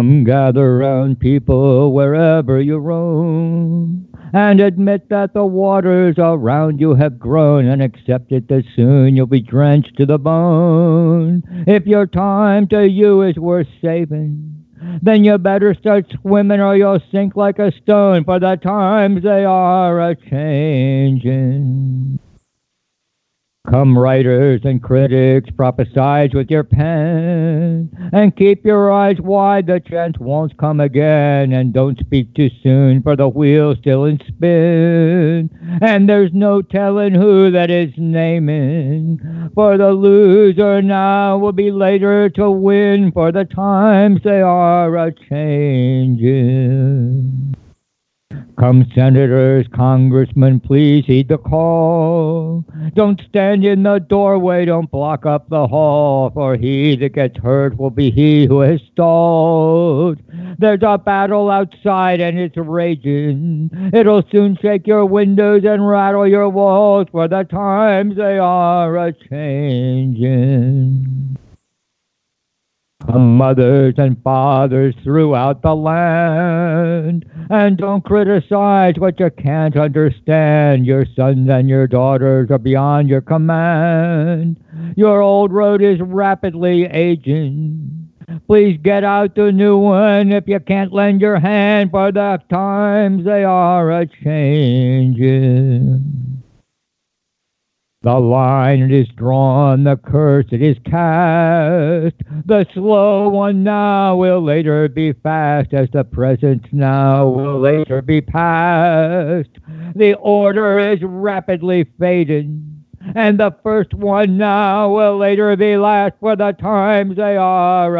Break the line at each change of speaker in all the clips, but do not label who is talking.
Come gather round, people, wherever you roam, and admit that the waters around you have grown, and accept it that soon you'll be drenched to the bone. If your time to you is worth saving, then you better start swimming or you'll sink like a stone, for the times they are a-changing. Come, writers and critics, prophesize with your pen, and keep your eyes wide, the chance won't come again. And don't speak too soon, for the wheel's still in spin, and there's no telling who that is naming, for the loser now will be later to win, for the times they are a-changing. Come, senators, congressmen, please heed the call. Don't stand in the doorway, don't block up the hall, for he that gets hurt will be he who has stalled. There's a battle outside and it's raging. It'll soon shake your windows and rattle your walls, for the times they are a-changing. Come, mothers and fathers throughout the land, and don't criticize what you can't understand. Your sons and your daughters are beyond your command. Your old road is rapidly aging. Please get out the new one if you can't lend your hand, for the times they are a-changing. The line it is drawn, the curse it is cast. The slow one now will later be fast, as the present now will later be past. The order is rapidly fading, and the first one now will later be last, for the times they are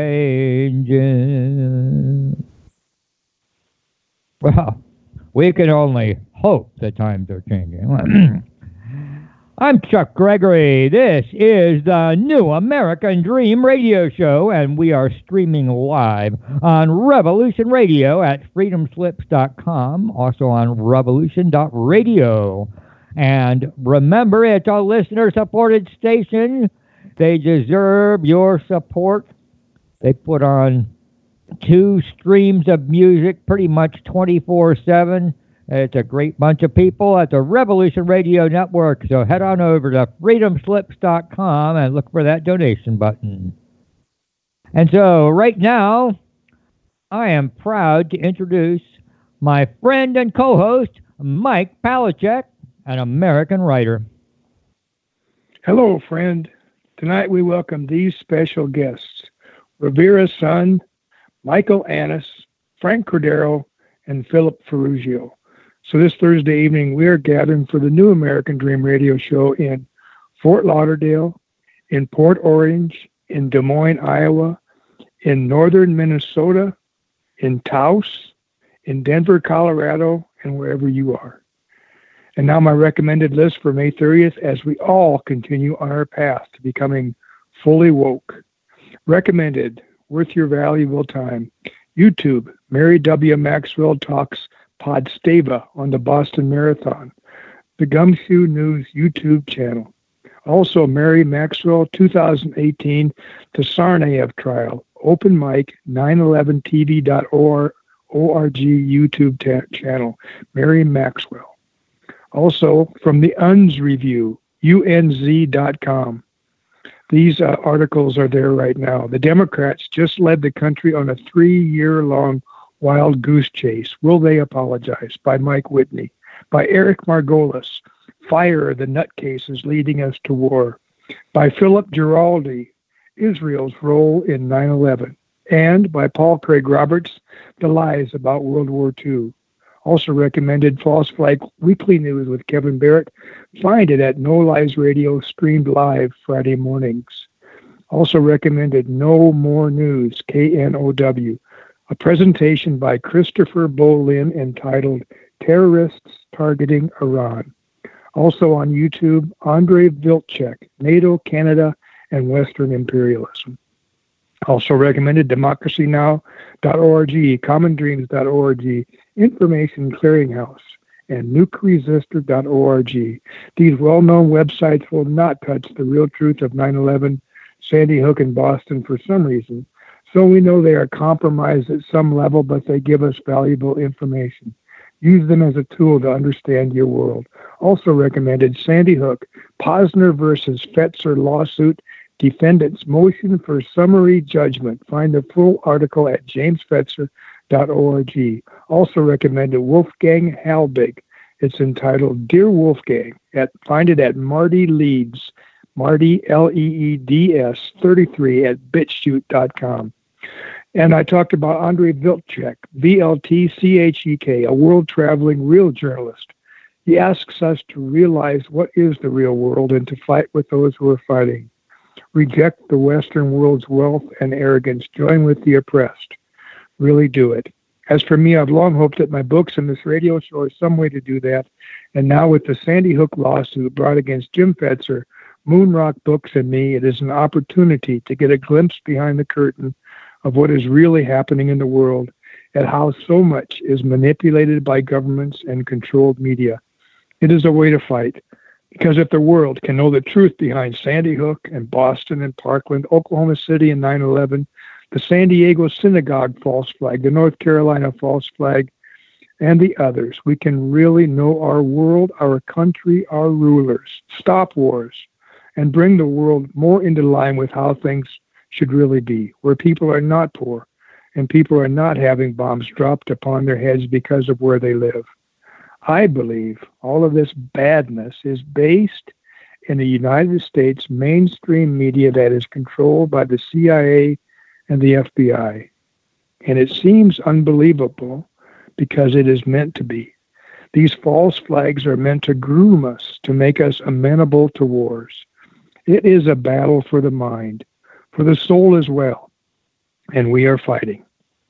a-changing. Well, we can only hope the times are changing. I'm Chuck Gregory. This is the New American Dream Radio Show, and we are streaming live on Revolution Radio at freedomslips.com, also on revolution.radio. And remember, it's a listener-supported station. They deserve your support. They put on 2 streams of music pretty much 24/7. It's a great bunch of people at the Revolution Radio Network, so head on over to freedomslips.com and look for that donation button. And so right now, I am proud to introduce my friend and co-host, Mike Palachuk, an American writer.
Hello, friend. Tonight we welcome these special guests, Rivera's son, Michael Annis, Frank Cordero, and Philip Ferrugio. So this Thursday evening, we are gathering for the New American Dream Radio Show in Fort Lauderdale, in Port Orange, in Des Moines, Iowa, in northern Minnesota, in Taos, in Denver, Colorado, and wherever you are. And now my recommended list for May 30th as we all continue on our path to becoming fully woke. Recommended, worth your valuable time, YouTube, Mary W. Maxwell Talks Podstava on the Boston Marathon, the Gumshoe News YouTube channel. Also, Mary Maxwell 2018 The Tsarnaev Trial, open mic, 911tv.org YouTube channel, Mary Maxwell. Also, from the UNZ Review, unz.com. These articles are there right now. The Democrats just led the country on a 3-year-long wild goose chase. Will they apologize? By Mike Whitney. By Eric Margolis. Fire the nutcases leading us to war. By Philip Giraldi. Israel's role in 9/11. And by Paul Craig Roberts. The Lies About World War II. Also recommended False Flag Weekly News with Kevin Barrett. Find it at No Lies Radio, streamed live Friday mornings. Also recommended No More News, KNOW. A presentation by Christopher Bolin entitled Terrorists Targeting Iran. Also on YouTube, Andrei Vilcek, NATO, Canada, and Western Imperialism. Also recommended democracynow.org, commondreams.org, Information Clearinghouse, and nukeresistor.org. These well-known websites will not touch the real truth of 9/11, Sandy Hook, and Boston for some reason. So we know they are compromised at some level, but they give us valuable information. Use them as a tool to understand your world. Also recommended Sandy Hook, Posner versus Fetzer lawsuit, defendant's motion for summary judgment. Find the full article at jamesfetzer.org. Also recommended Wolfgang Halbig. It's entitled Dear Wolfgang. Find it at Marty Leeds, Marty, Leeds 33 at bitchute.com. And I talked about Andrei Viltchek, Viltchek, a world-traveling real journalist. He asks us to realize what is the real world and to fight with those who are fighting. Reject the Western world's wealth and arrogance. Join with the oppressed. Really do it. As for me, I've long hoped that my books and this radio show are some way to do that. And now with the Sandy Hook lawsuit brought against Jim Fetzer, Moonrock Books, and me, it is an opportunity to get a glimpse behind the curtain of what is really happening in the world and how so much is manipulated by governments and controlled media. It is a way to fight, because if the world can know the truth behind Sandy Hook and Boston and Parkland, Oklahoma City and 9/11, the San Diego synagogue false flag, the North Carolina false flag, and the others, we can really know our world, our country, our rulers, stop wars, and bring the world more into line with how things should really be, where people are not poor and people are not having bombs dropped upon their heads because of where they live. I believe all of this badness is based in the United States mainstream media that is controlled by the CIA and the FBI. And it seems unbelievable because it is meant to be. These false flags are meant to groom us, to make us amenable to wars. It is a battle for the mind, for the soul as well, and we are fighting.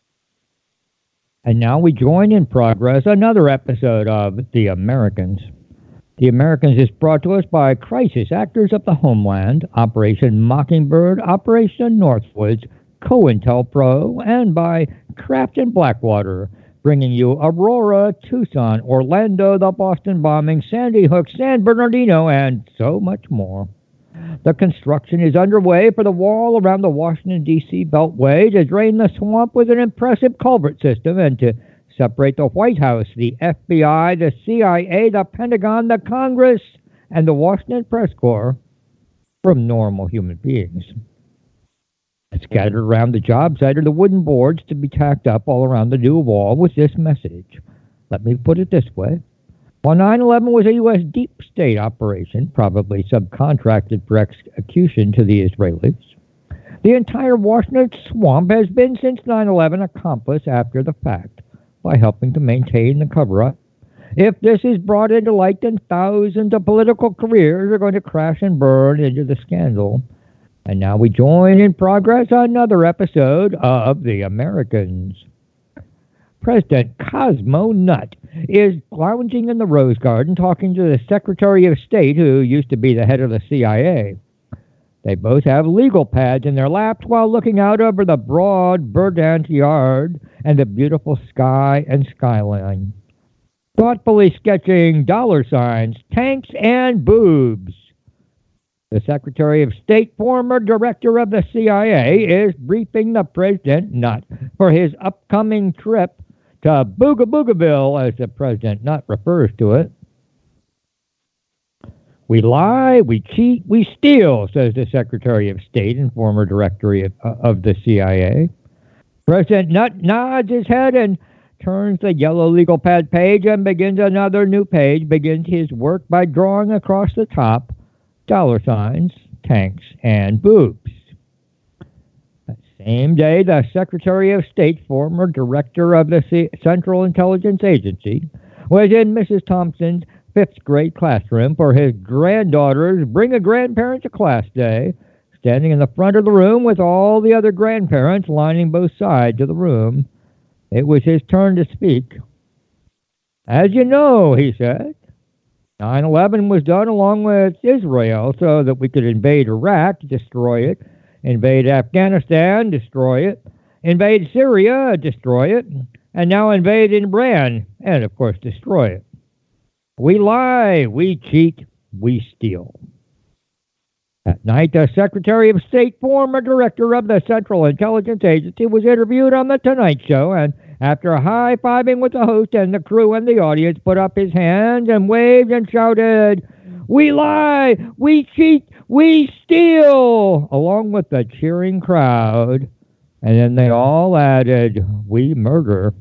And now we join in progress another episode of The Americans. The Americans is brought to us by Crisis Actors of the Homeland, Operation Mockingbird, Operation Northwoods, COINTELPRO, and by Kraft and Blackwater, bringing you Aurora, Tucson, Orlando, the Boston bombing, Sandy Hook, San Bernardino, and so much more. The construction is underway for the wall around the Washington, D.C. Beltway to drain the swamp with an impressive culvert system and to separate the White House, the FBI, the CIA, the Pentagon, the Congress, and the Washington Press Corps from normal human beings. Scattered around the job site are the wooden boards to be tacked up all around the new wall with this message. Let me put it this way. While 9/11 was a U.S. deep state operation, probably subcontracted for execution to the Israelis, the entire Washington swamp has been since 9/11 accomplice after the fact by helping to maintain the cover-up. If this is brought into light, then thousands of political careers are going to crash and burn into the scandal. And now we join in progress another episode of The Americans. President Cosmo Nutt is lounging in the Rose Garden talking to the Secretary of State, who used to be the head of the CIA. They both have legal pads in their laps while looking out over the broad Verdant yard and the beautiful sky and skyline, thoughtfully sketching dollar signs, tanks, and boobs. The Secretary of State, former director of the CIA, is briefing the President Nutt for his upcoming trip to Booga Boogaville, as the President Nutt refers to it. We lie, we cheat, we steal, says the Secretary of State and former director of the CIA. President Nutt nods his head and turns the yellow legal pad page and begins another new page, begins his work by drawing across the top dollar signs, tanks, and boobs. That same day, the Secretary of State, former director of the Central Intelligence Agency, was in Mrs. Thompson's fifth grade classroom for his granddaughter's Bring a Grandparent to Class Day, standing in the front of the room with all the other grandparents lining both sides of the room. It was his turn to speak. As you know, he said, 9/11 was done along with Israel so that we could invade Iraq, destroy it, invade Afghanistan, destroy it, invade Syria, destroy it, and now invade Iran, and of course destroy it. We lie, we cheat, we steal. At night, the Secretary of State, former director of the Central Intelligence Agency, was interviewed on The Tonight Show, and after high-fiving with the host and the crew and the audience, put up his hands and waved and shouted, "We lie! We cheat! We steal!" along with the cheering crowd. And then they all added, "We murder."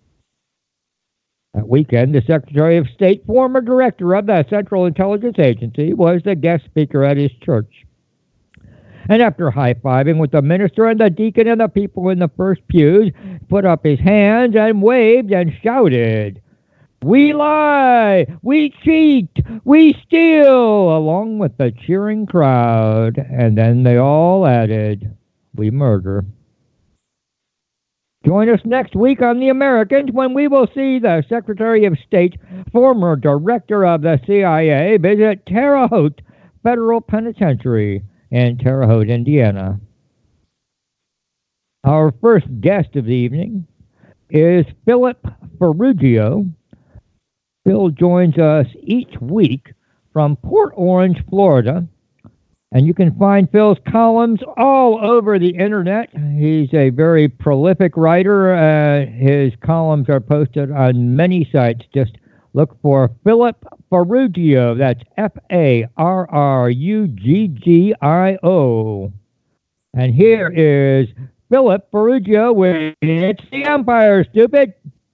That weekend, the Secretary of State, former director of the Central Intelligence Agency, was the guest speaker at his church. And after high-fiving with the minister and the deacon and the people in the first pews, put up his hands and waved and shouted, "We lie! We cheat! We steal!" along with the cheering crowd. And then they all added, "We murder." Join us next week on The Americans when we will see the Secretary of State, former director of the CIA, visit Terre Haute Federal Penitentiary in Terre Haute, Indiana. Our first guest of the evening is Philip Ferruggio. Phil joins us each week from Port Orange, Florida. And you can find Phil's columns all over the internet. He's a very prolific writer. His columns are posted on many sites. Just look for Philip Ferruggio. That's F-A-R-R-U-G-G-I-O. And here is Philip Ferruggio with It's the Empire, Stupid.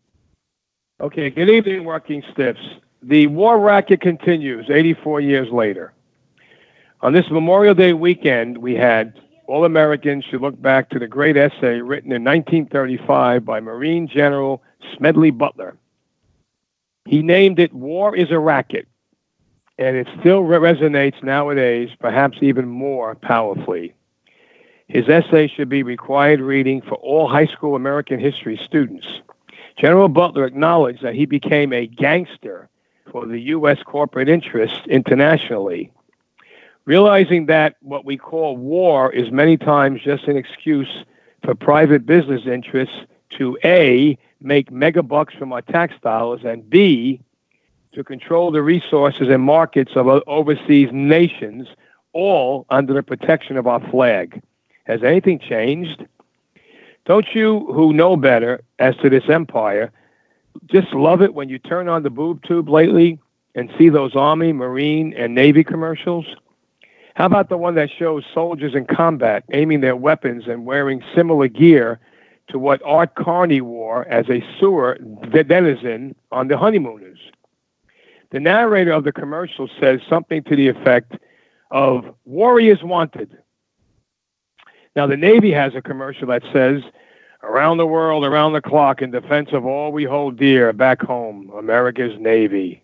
Okay, good evening, Working Stiffs. The war racket continues 84 years later. On this Memorial Day weekend, we had All Americans should look back to the great essay written in 1935 by Marine General Smedley Butler. He named it War is a Racket, and it still resonates nowadays, perhaps even more powerfully. His essay should be required reading for all high school American history students. General Butler acknowledged that he became a gangster for the U.S. corporate interests internationally, realizing that what we call war is many times just an excuse for private business interests to A, make mega bucks from our tax dollars, and B, to control the resources and markets of overseas nations, all under the protection of our flag. Has anything changed? Don't you, who know better as to this empire, just love it when you turn on the boob tube lately and see those Army, Marine, and Navy commercials? How about the one that shows soldiers in combat aiming their weapons and wearing similar gear to what Art Carney wore as a sewer denizen on The Honeymooners? The narrator of the commercial says something to the effect of "Warriors Wanted." Now, the Navy has a commercial that says, "Around the world, around the clock, in defense of all we hold dear, back home, America's Navy."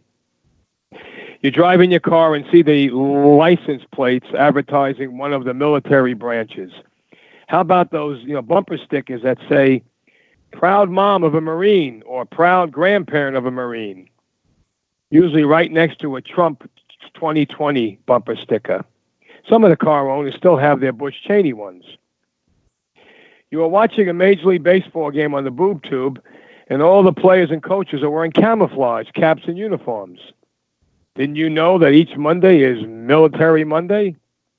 You drive in your car and see the license plates advertising one of the military branches. How about those, bumper stickers that say, "Proud mom of a Marine" or "Proud grandparent of a Marine"? Usually right next to a Trump 2020 bumper sticker. Some of the car owners still have their Bush Cheney ones. You are watching a Major League Baseball game on the boob tube, and all the players and coaches are wearing camouflage caps and uniforms. Didn't you know that each Monday is Military Monday?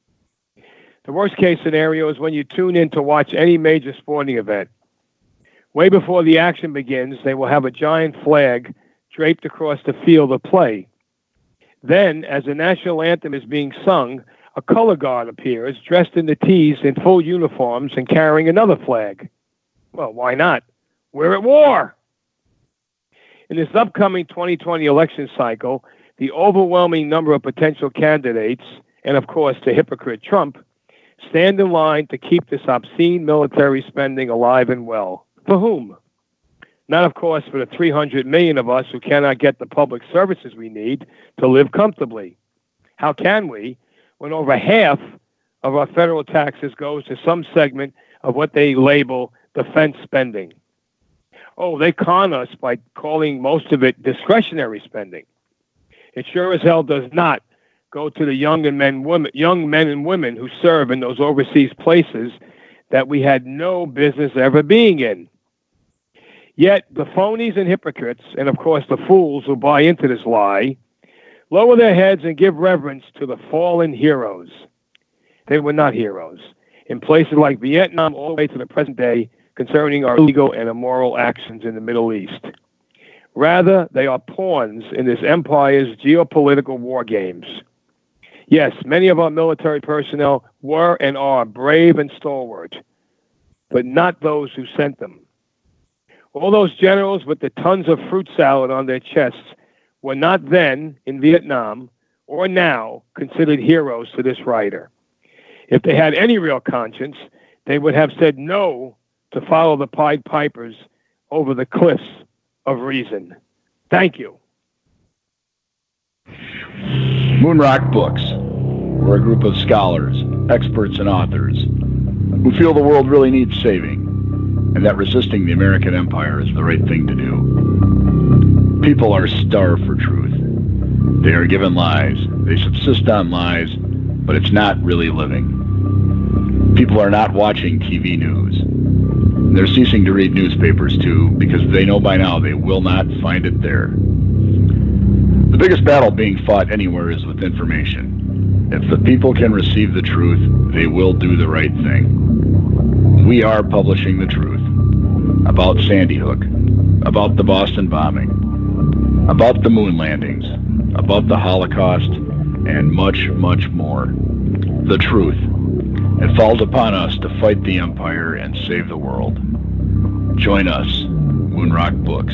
The worst case scenario is when you tune in to watch any major sporting event. Way before the action begins, they will have a giant flag draped across the field of play. Then, as the national anthem is being sung, a color guard appears, dressed in the T's in full uniforms and carrying another flag. Well, why not? We're at war! In this upcoming 2020 election cycle, the overwhelming number of potential candidates, and of course the hypocrite Trump, stand in line to keep this obscene military spending alive and well. For whom? Not, of course, for the 300 million of us who cannot get the public services we need to live comfortably. How can we, when over half of our federal taxes goes to some segment of what they label defense spending? Oh, they con us by calling most of it discretionary spending. It sure as hell does not go to the young men and women who serve in those overseas places that we had no business ever being in. Yet the phonies and hypocrites, and of course the fools who buy into this lie, lower their heads and give reverence to the fallen heroes. they were not heroes. In places like Vietnam all the way to the present day concerning our illegal and immoral actions in the Middle East. Rather, they are pawns in this empire's geopolitical war games. Yes, many of our military personnel were and are brave and stalwart, but not those who sent them. All those generals with the tons of fruit salad on their chests were not then, in Vietnam, or now, considered heroes to this writer. If they had any real conscience, they would have said no to follow the Pied Pipers over the cliffs of reason. Thank you.
Moonrock Books. We're a group of scholars, experts, and authors who feel the world really needs saving, and that resisting the American empire is the right thing to do. People are starved for truth. They are given lies. They subsist on lies, but it's not really living. People are not watching TV news. They're ceasing to read newspapers, too, because they know by now they will not find it there. The biggest battle being fought anywhere is with information. If the people can receive the truth, they will do the right thing. We are publishing the truth about Sandy Hook, about the Boston bombing, about the moon landings, about the Holocaust, and much, much more. The truth. It falls upon us to fight the empire and save the world. Join us, Moonrock Books.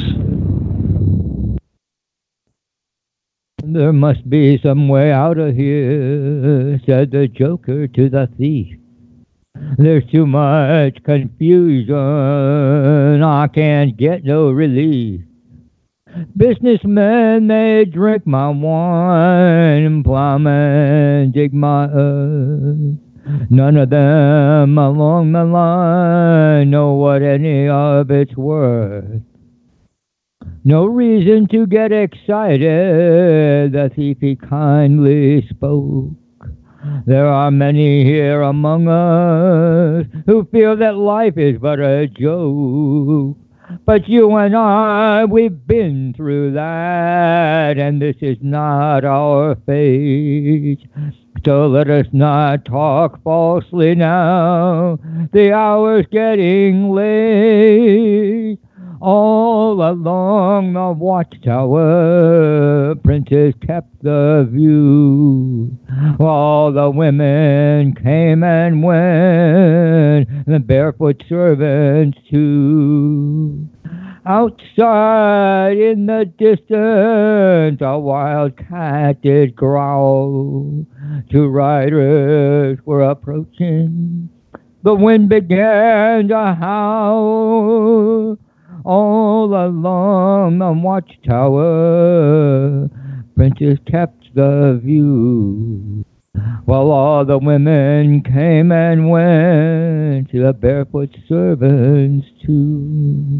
There must be some way out of here, said the Joker to the thief. There's too much confusion, I can't get no relief. Businessmen, they drink my wine, plowmen dig my earth. None of them along the line know what any of it's worth. No reason to get excited, the thief he kindly spoke. There are many here among us who feel that life is but a joke. But you and I, we've been through that, and this is not our fate. So let us not talk falsely now, the hour's getting late. All along the watchtower, princes kept the view, while the women came and went, the barefoot servants too. Outside in the distance, a wild cat did growl. Two riders were approaching. The wind began to howl. All along the watchtower, princes kept the view, while all the women came and went, the barefoot servants too.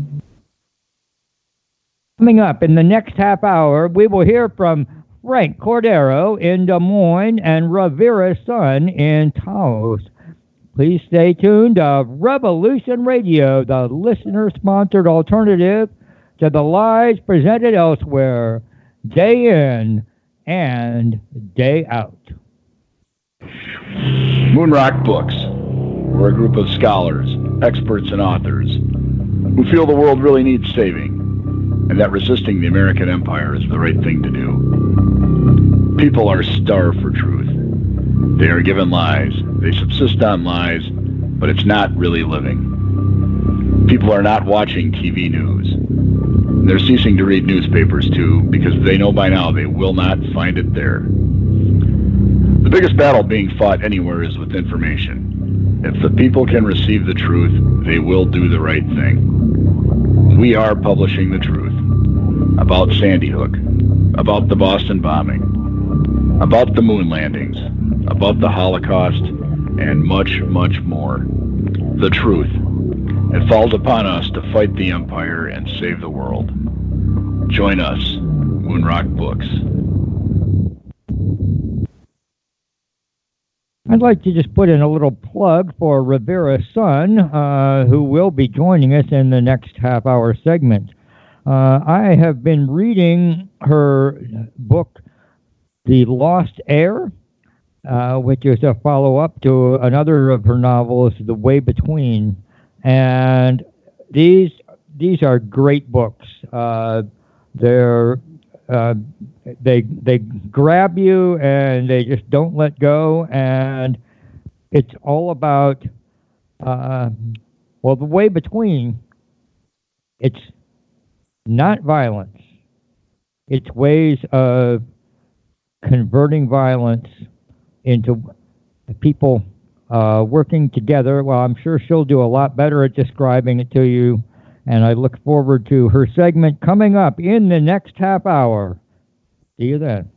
Coming up in the next half hour, we will hear from Frank Cordero in Des Moines and Rivera Sun in Taos. Please stay tuned to Revolution Radio, the listener-sponsored alternative to the lies presented elsewhere, day in and day out.
Moonrock Books. We're a group of scholars, experts, and authors who feel the world really needs saving, and that resisting the American empire is the right thing to do. People are starved for truth. They are given lies. They subsist on lies, but it's not really living. People are not watching TV news. They're ceasing to read newspapers, too, because they know by now they will not find it there. The biggest battle being fought anywhere is with information. If the people can receive the truth, they will do the right thing. We are publishing the truth about Sandy Hook, about the Boston bombing, about the moon landings, about the Holocaust, and much, much more. The truth. It falls upon us to fight the empire and save the world. Join us, Moonrock Books.
I'd like to just put in a little plug for Rivera Sun, who will be joining us in the next half-hour segment. I have been reading her book, The Lost Heir. which is a follow-up to another of her novels, The Way Between. And these are great books. They grab you and they just don't let go. And it's all about, The Way Between, it's not violence. It's ways of converting violence into people working together. Well, I'm sure she'll do a lot better at describing it to you, and I look forward to her segment coming up in the next half hour. See you then.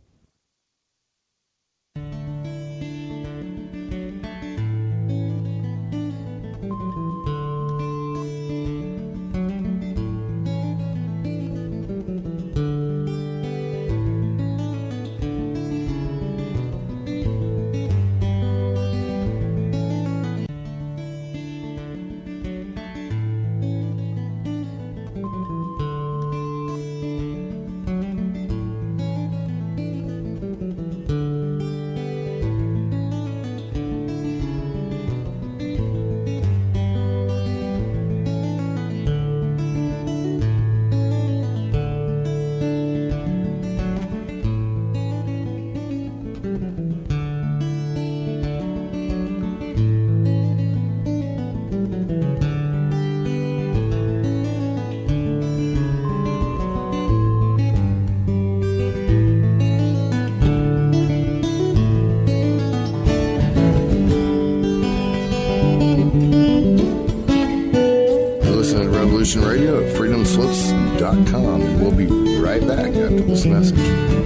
Radio at freedomslips.com, and we'll be right back after this message.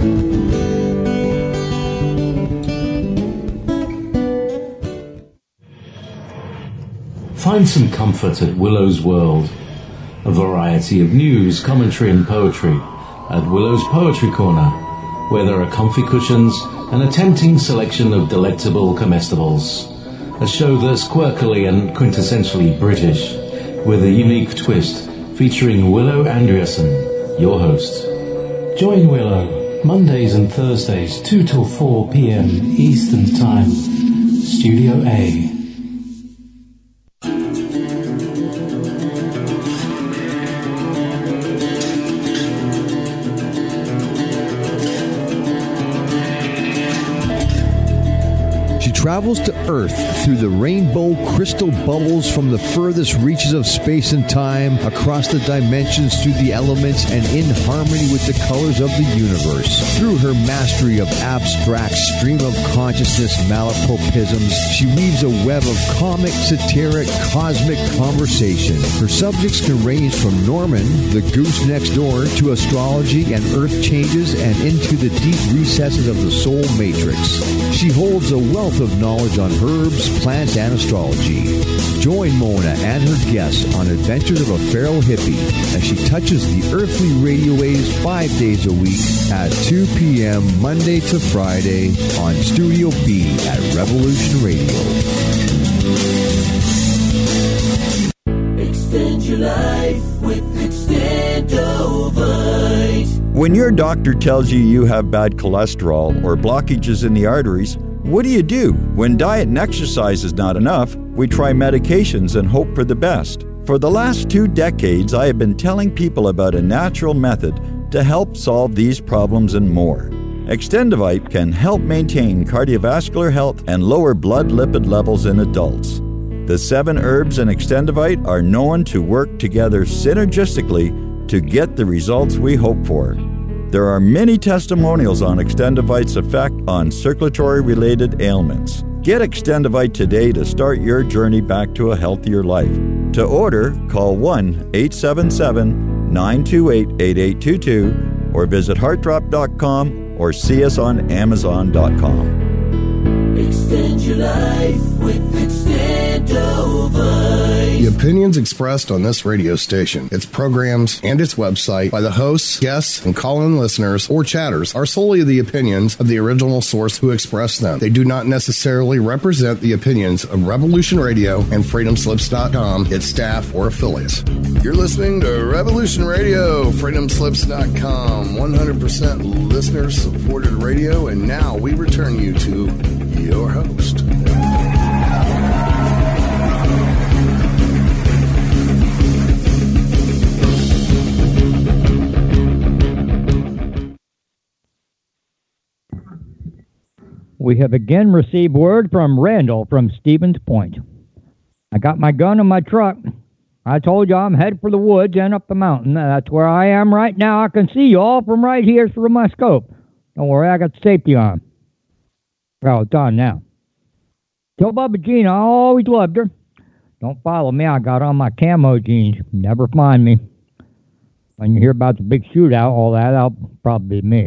Find some comfort at Willow's World. A variety of news, commentary and poetry at Willow's Poetry Corner, where there are comfy cushions and a tempting selection of delectable comestibles. A show that's quirkily and quintessentially British, with a unique twist, featuring Willow Andreasen, your host.
Join Willow, Mondays and Thursdays, 2 till 4 p.m. Eastern Time, Studio A.
Travels to Earth through the rainbow crystal bubbles from the furthest reaches of space and time, across the dimensions, through the elements, and in harmony with the colors of the universe. Through her mastery of abstract stream of consciousness malapropisms, she weaves a web of comic, satiric, cosmic conversation. Her subjects can range from Norman, the goose next door, to astrology and earth changes, and into the deep recesses of the soul matrix. She holds a wealth of knowledge on herbs, plants, and astrology. Join Mona and her guests on adventures of a feral hippie as she touches the earthly radio waves 5 days a week at 2 p.m. Monday to Friday on Studio B at Revolution Radio.
Extend your life with Extendovite.
When your doctor tells you have bad cholesterol or blockages in the arteries, what do? When diet and exercise is not enough, we try medications and hope for the best. For the last 2 decades, I have been telling people about a natural method to help solve these problems and more. Extendovite can help maintain cardiovascular health and lower blood lipid levels in adults. The 7 herbs in Extendovite are known to work together synergistically to get the results we hope for. There are many testimonials on Extendovite's effect on circulatory-related ailments. Get Extendovite today to start your journey back to a healthier life. To order, call 1-877-928-8822 or visit heartdrop.com or see us on amazon.com.
Extend your life with Extendovite.
The opinions expressed on this radio station, its programs, and its website by the hosts, guests, and call-in listeners or chatters are solely the opinions of the original source who expressed them. They do not necessarily represent the opinions of Revolution Radio and FreedomSlips.com, its staff, or affiliates. You're listening to Revolution Radio, FreedomSlips.com, 100% listener-supported radio, and now we return you to your host.
We have again received word from Randall from Stevens Point. I got my gun in my truck. I told you I'm headed for the woods and up the mountain. That's where I am right now. I can see you all from right here through my scope. Don't worry, I got the safety on. Well, it's on now. Tell Bubba Jean I always loved her. Don't follow me. I got on my camo jeans. Never find me. When you hear about the big shootout, all that, that'll probably be me.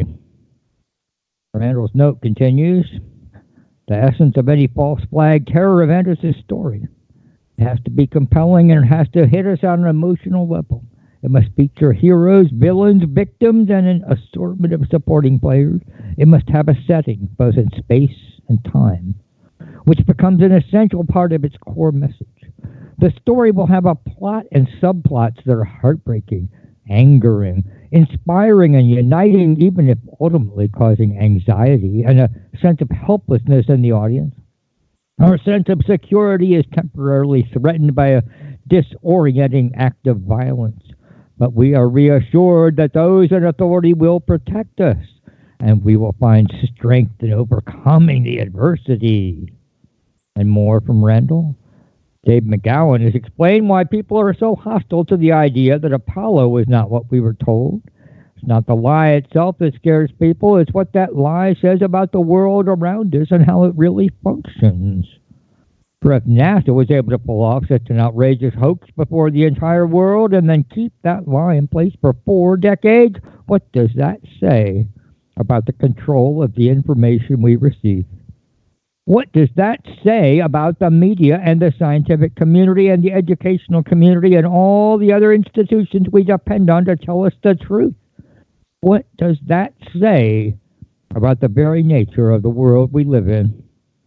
Randall's note continues. The essence of any false flag terror event is this story. It has to be compelling and it has to hit us on an emotional level. It must feature heroes, villains, victims, and an assortment of supporting players. It must have a setting, both in space and time, which becomes an essential part of its core message. The story will have a plot and subplots that are heartbreaking, angering, inspiring, and uniting, even if ultimately causing anxiety and a sense of helplessness in the audience. Our sense of security is temporarily threatened by a disorienting act of violence, but we are reassured that those in authority will protect us, and we will find strength in overcoming the adversity. And more from Randall. Dave McGowan has explained why people are so hostile to the idea that Apollo is not what we were told. It's not the lie itself that scares people. It's what that lie says about the world around us and how it really functions. For if NASA was able to pull off such an outrageous hoax before the entire world and then keep that lie in place for 4 decades, what does that say about the control of the information we receive? What does that say about the media and the scientific community and the educational community and all the other institutions we depend on to tell us the truth? What does that say about the very nature of the world we live in?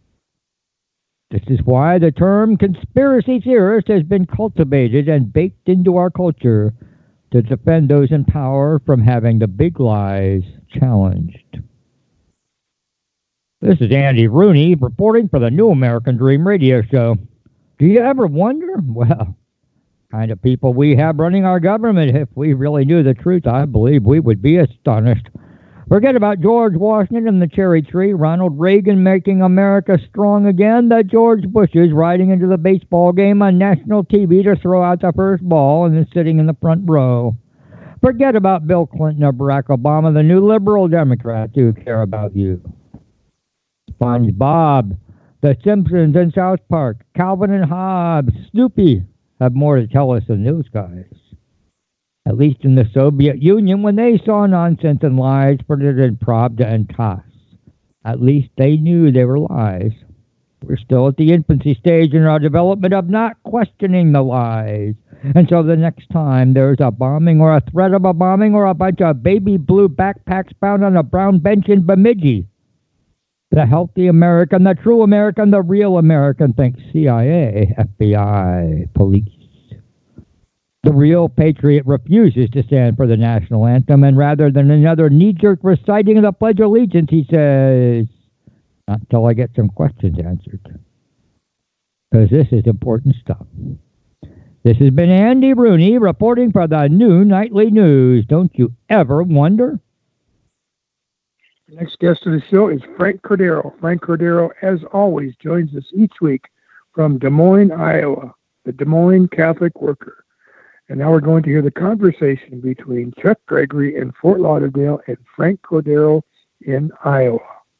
This is why the term conspiracy theorist has been cultivated and baked into our culture to defend those in power from having the big lies challenged. This is Andy Rooney reporting for the New American Dream radio show. Do you ever wonder? Well, kind of people we have running our government. If we really knew the truth, I believe we would be astonished. Forget about George Washington and the cherry tree, Ronald Reagan making America strong again, the George Bushes riding into the baseball game on national TV to throw out the first ball and then sitting in the front row. Forget about Bill Clinton or Barack Obama, the new liberal Democrats who care about you. SpongeBob, The Simpsons and South Park, Calvin and Hobbes, Snoopy have more to tell us than those guys. At least in the Soviet Union, when they saw nonsense and lies printed in Pravda and TASS, at least they knew they were lies. We're still at the infancy stage in our development of not questioning the lies. And so the next time there's a bombing or a threat of a bombing or a bunch of baby blue backpacks found on a brown bench in Bemidji, the healthy American, the true American, the real American thinks CIA, FBI, police. The real patriot refuses to stand for the national anthem, and rather than another knee-jerk reciting of the Pledge of Allegiance, he says, not until I get some questions answered. Because this is important stuff. This has been Andy Rooney reporting for the New Nightly News. Don't you ever wonder?
The next guest of the show is Frank Cordero. Frank Cordero, as always, joins us each week from Des Moines, Iowa, the Des Moines Catholic Worker. And now we're going to hear the conversation between Chuck Gregory in Fort Lauderdale and Frank Cordero in Iowa.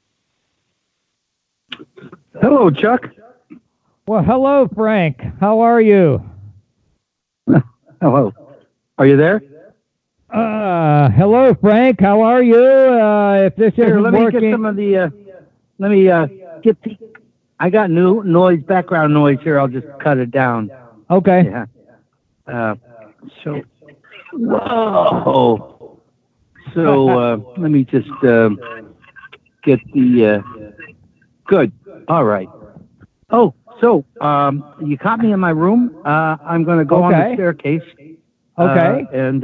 Hello, Chuck.
Well, hello, Frank. How are you?
Hello. Are you there?
Hello, Frank. How are you? If this isn't
let me
working...
get some of the, get the, I got new noise, background noise here. I'll just cut it down.
Okay.
Yeah. Whoa. So let me just get the. Good. All right. Oh, so you caught me in my room. I'm going to go on the staircase.
Okay.
And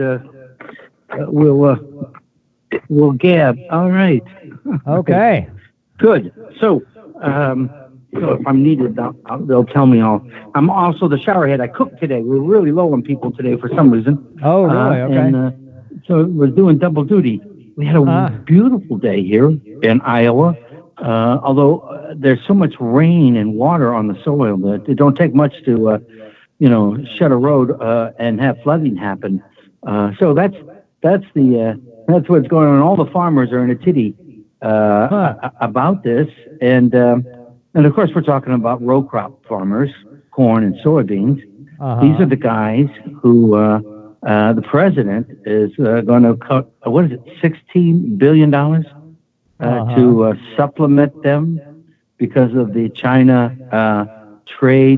we'll gab. All right.
Okay.
Good. So if I'm needed, they'll tell me all. I'm also the showerhead. I cooked today. We're really low on people today for some reason.
Oh, really? Okay.
And so we're doing double duty. We had a beautiful day here in Iowa. Although there's so much rain and water on the soil that it don't take much to, shut a road and have flooding happen. So that's what's going on. All the farmers are in a titty about this, and of course we're talking about row crop farmers, corn and soybeans. These are the guys who the president is going to cut. What is it? $16 billion to supplement them because of the China trade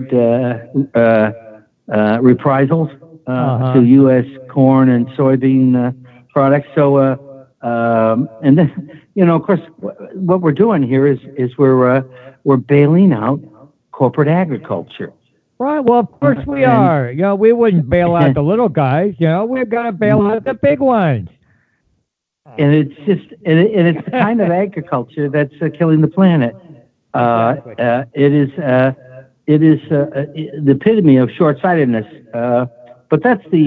reprisals to U.S. corn and soybean products. So, and then, of course, what we're doing here is we're bailing out corporate agriculture.
Right. Well, of course we are. We wouldn't bail out the little guys. We're going to bail out the big ones.
And it's just, and it's the kind of agriculture that's killing the planet.
Exactly.
It is the epitome of short-sightedness. But that is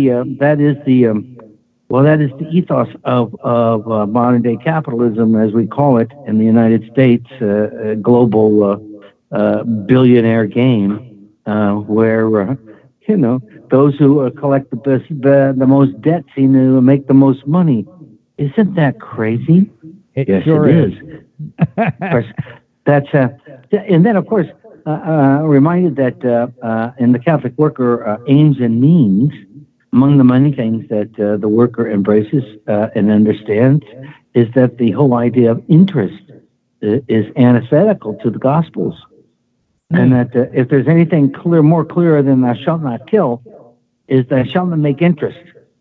the ethos of modern day capitalism, as we call it in the United States, global billionaire game, where those who collect the most debt seem to make the most money. Isn't that crazy?
Yes, sure
it is. Of course, that's and then of course reminded that in the Catholic worker aims and means, among the many things that the worker embraces and understands, is that the whole idea of interest is antithetical to the Gospels, and that if there's anything more clearer than "thou shalt not kill," is "thou shalt not make interest."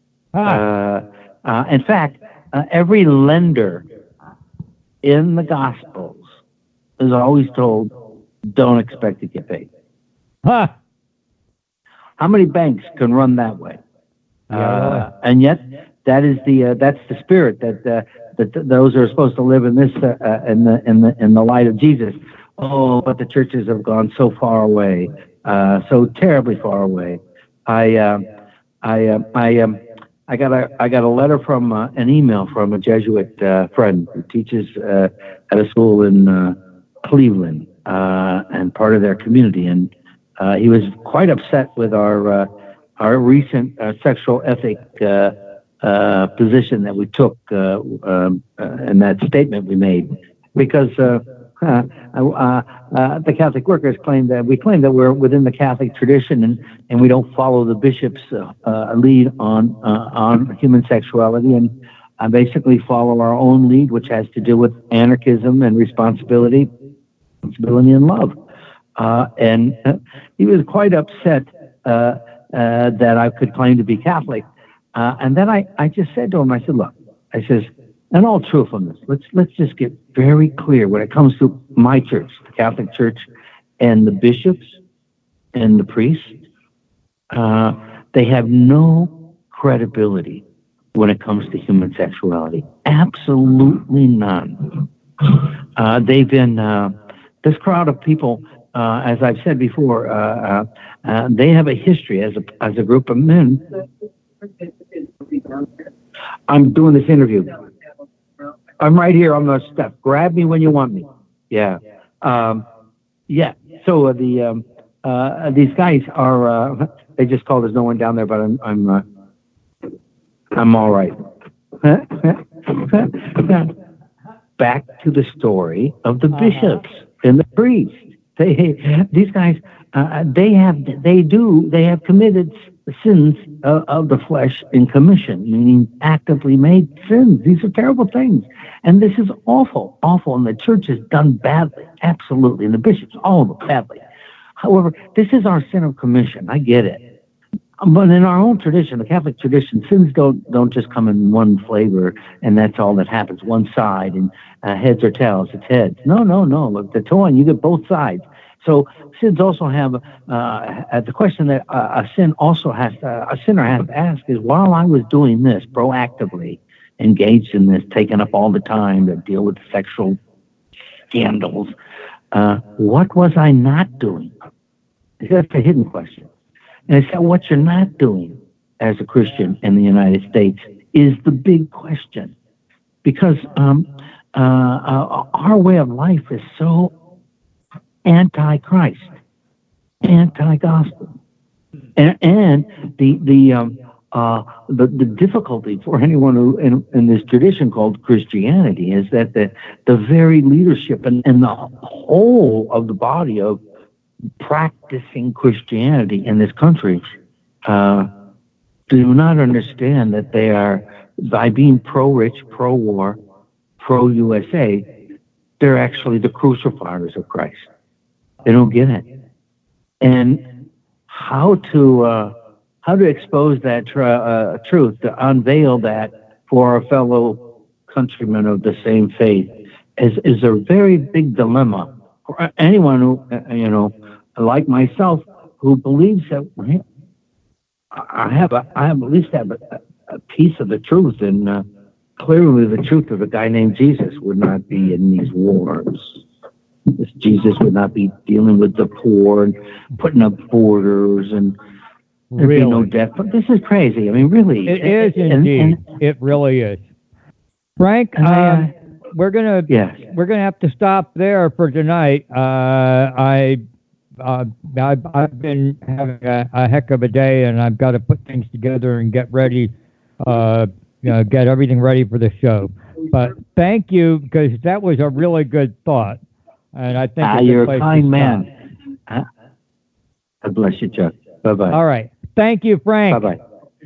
In fact, every lender in the Gospels is always told, "Don't expect to get paid." How many banks can run that way? And yet, that's the spirit that those who are supposed to live in this in the light of Jesus. Oh, but the churches have gone so far away, so terribly far away. I got a letter from an email from a Jesuit friend who teaches at a school in Cleveland and part of their community, and he was quite upset with our recent sexual ethic position that we took in that statement we made, because the Catholic workers claim that we're within the Catholic tradition and we don't follow the bishop's lead on human sexuality, and basically follow our own lead, which has to do with anarchism and responsibility and love. And he was quite upset that I could claim to be Catholic. And then I just said to him, I said, look, I says, in all truthfulness, let's just get very clear when it comes to my church, the Catholic Church, and the bishops and the priests. They have no credibility when it comes to human sexuality. Absolutely none. They've been this crowd of people, as I've said before, they have a history as a group of men. I'm doing this interview. I'm right here on the step. Grab me when you want me. Yeah. Yeah. So these guys are. They just called. There's no one down there, but I'm all right. Back to the story of the bishops and the priests. These guys. They have committed sins of the flesh in commission, meaning actively made sins. These are terrible things. And this is awful. And the church has done badly. Absolutely. And the bishops, all of them, badly. However, this is our sin of commission. I get it. But in our own tradition, the Catholic tradition, sins don't just come in one flavor, and that's all that happens, one side, and heads or tails, it's heads. No. Look, the coin, you get both sides. So sins also have, the question that a sinner has to ask is, while I was doing this proactively, engaged in this, taking up all the time to deal with sexual scandals, what was I not doing? That's a hidden question. And it's what you're not doing as a Christian in the United States is the big question. Because our way of life is so anti-Christ, anti-gospel. And the difficulty for anyone who in this tradition called Christianity is that the very leadership and the whole of the body of practicing Christianity in this country do not understand that they are, by being pro-rich, pro-war, pro-USA, they're actually the crucifiers of Christ. They don't get it. And how to expose that truth, to unveil that for our fellow countrymen of the same faith is a very big dilemma for anyone who, like myself, who believes that I have at least a piece of the truth, and clearly the truth of a guy named Jesus would not be in these wars. Jesus would not be dealing with the poor and putting up borders, and there'd be no death. But this is crazy. I mean, really.
It is indeed. It really is. Frank, we're gonna have to stop there for tonight. I've been having a heck of a day, and I've got to put things together and get ready, get everything ready for the show. But thank you, because that was a really good thought, and I think
you're a kind man. God bless you, Chuck. Bye-bye.
All right. Thank you, Frank.
Bye-bye.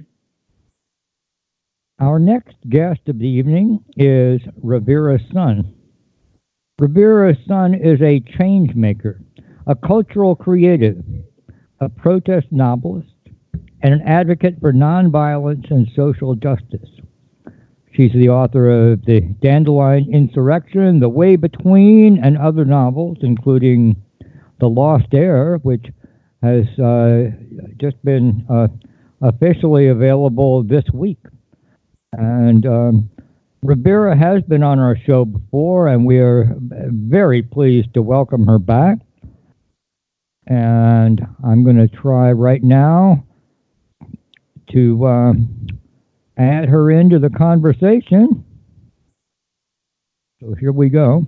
Our next guest of the evening is Rivera Sun. Rivera Sun is a change maker, a cultural creative, a protest novelist, and an advocate for nonviolence and social justice. She's the author of The Dandelion Insurrection, The Way Between, and other novels, including The Lost Heir, which has just been officially available this week. And Rivera has been on our show before, and we are very pleased to welcome her back. And I'm going to try right now to add her into the conversation. So here we go.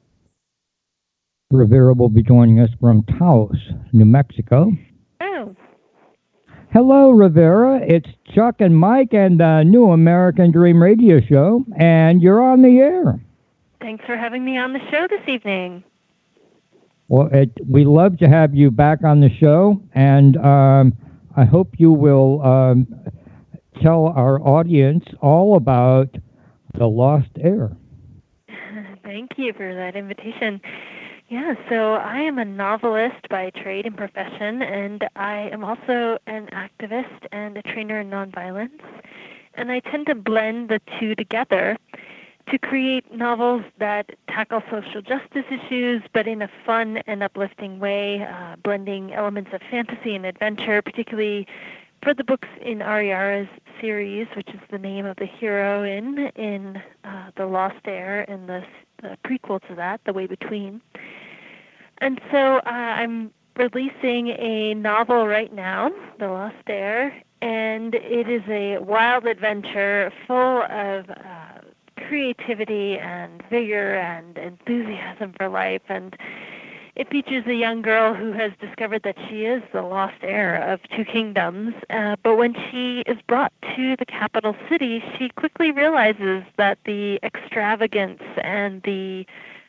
Rivera will be joining us from Taos, New Mexico.
Oh.
Hello, Rivera. It's Chuck and Mike and the New American Dream Radio Show, and you're on the air.
Thanks for having me on the show this evening.
Well, we love to have you back on the show, and I hope you will tell our audience all about The Lost Heir.
Thank you for that invitation. Yeah, so I am a novelist by trade and profession, and I am also an activist and a trainer in nonviolence. And I tend to blend the two together to create novels that tackle social justice issues, but in a fun and uplifting way, blending elements of fantasy and adventure, particularly for the books in Ariara's series, which is the name of the hero in The Lost Heir, and the prequel to that, The Way Between. And so I'm releasing a novel right now, The Lost Heir, and it is a wild adventure full of creativity and vigor and enthusiasm for life. And it features a young girl who has discovered that she is the lost heir of two kingdoms. But when she is brought to the capital city, she quickly realizes that the extravagance and the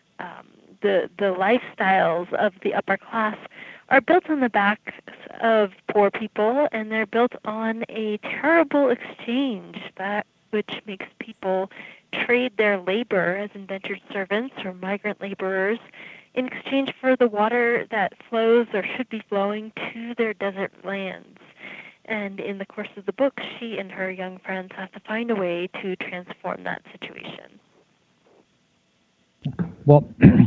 lifestyles of the upper class are built on the backs of poor people, and they're built on a terrible exchange which makes people trade their labor as indentured servants or migrant laborers in exchange for the water that flows or should be flowing to their desert lands. And in the course of the book, she and her young friends have to find a way to transform that situation.
Well,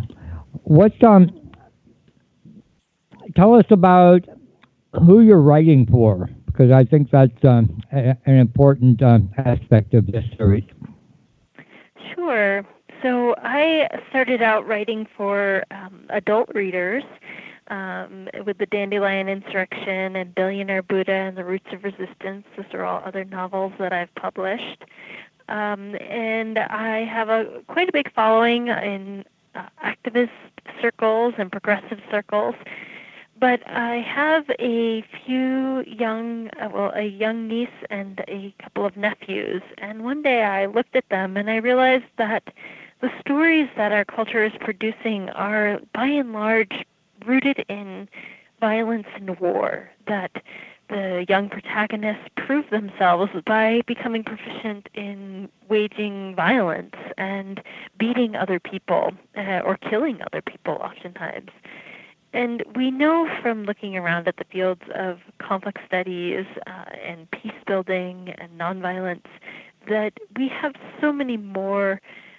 tell us about who you're writing for, because I think that's an important aspect of this series.
Sure. So I started out writing for adult readers with The Dandelion Insurrection and Billionaire Buddha and The Roots of Resistance. Those are all other novels that I've published. And I have quite a big following in activist circles and progressive circles. But I have a young niece and a couple of nephews. And one day I looked at them and I realized that the stories that our culture is producing are, by and large, rooted in violence and war, that the young protagonists prove themselves by becoming proficient in waging violence and beating other people or killing other people oftentimes. And we know from looking around at the fields of conflict studies and peace building and nonviolence that we have so many more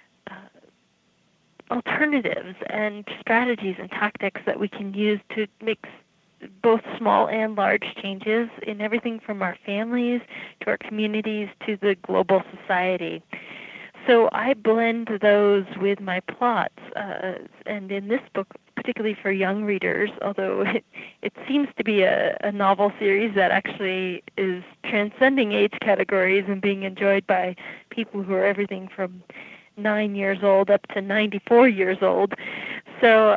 alternatives and strategies and tactics that we can use to make both small and large changes in everything from our families to our communities to the global society. So I blend those with my plots, and in this book, particularly for young readers, although it seems to be a novel series that actually is transcending age categories and being enjoyed by people who are everything from 9 years old up to 94 years old. So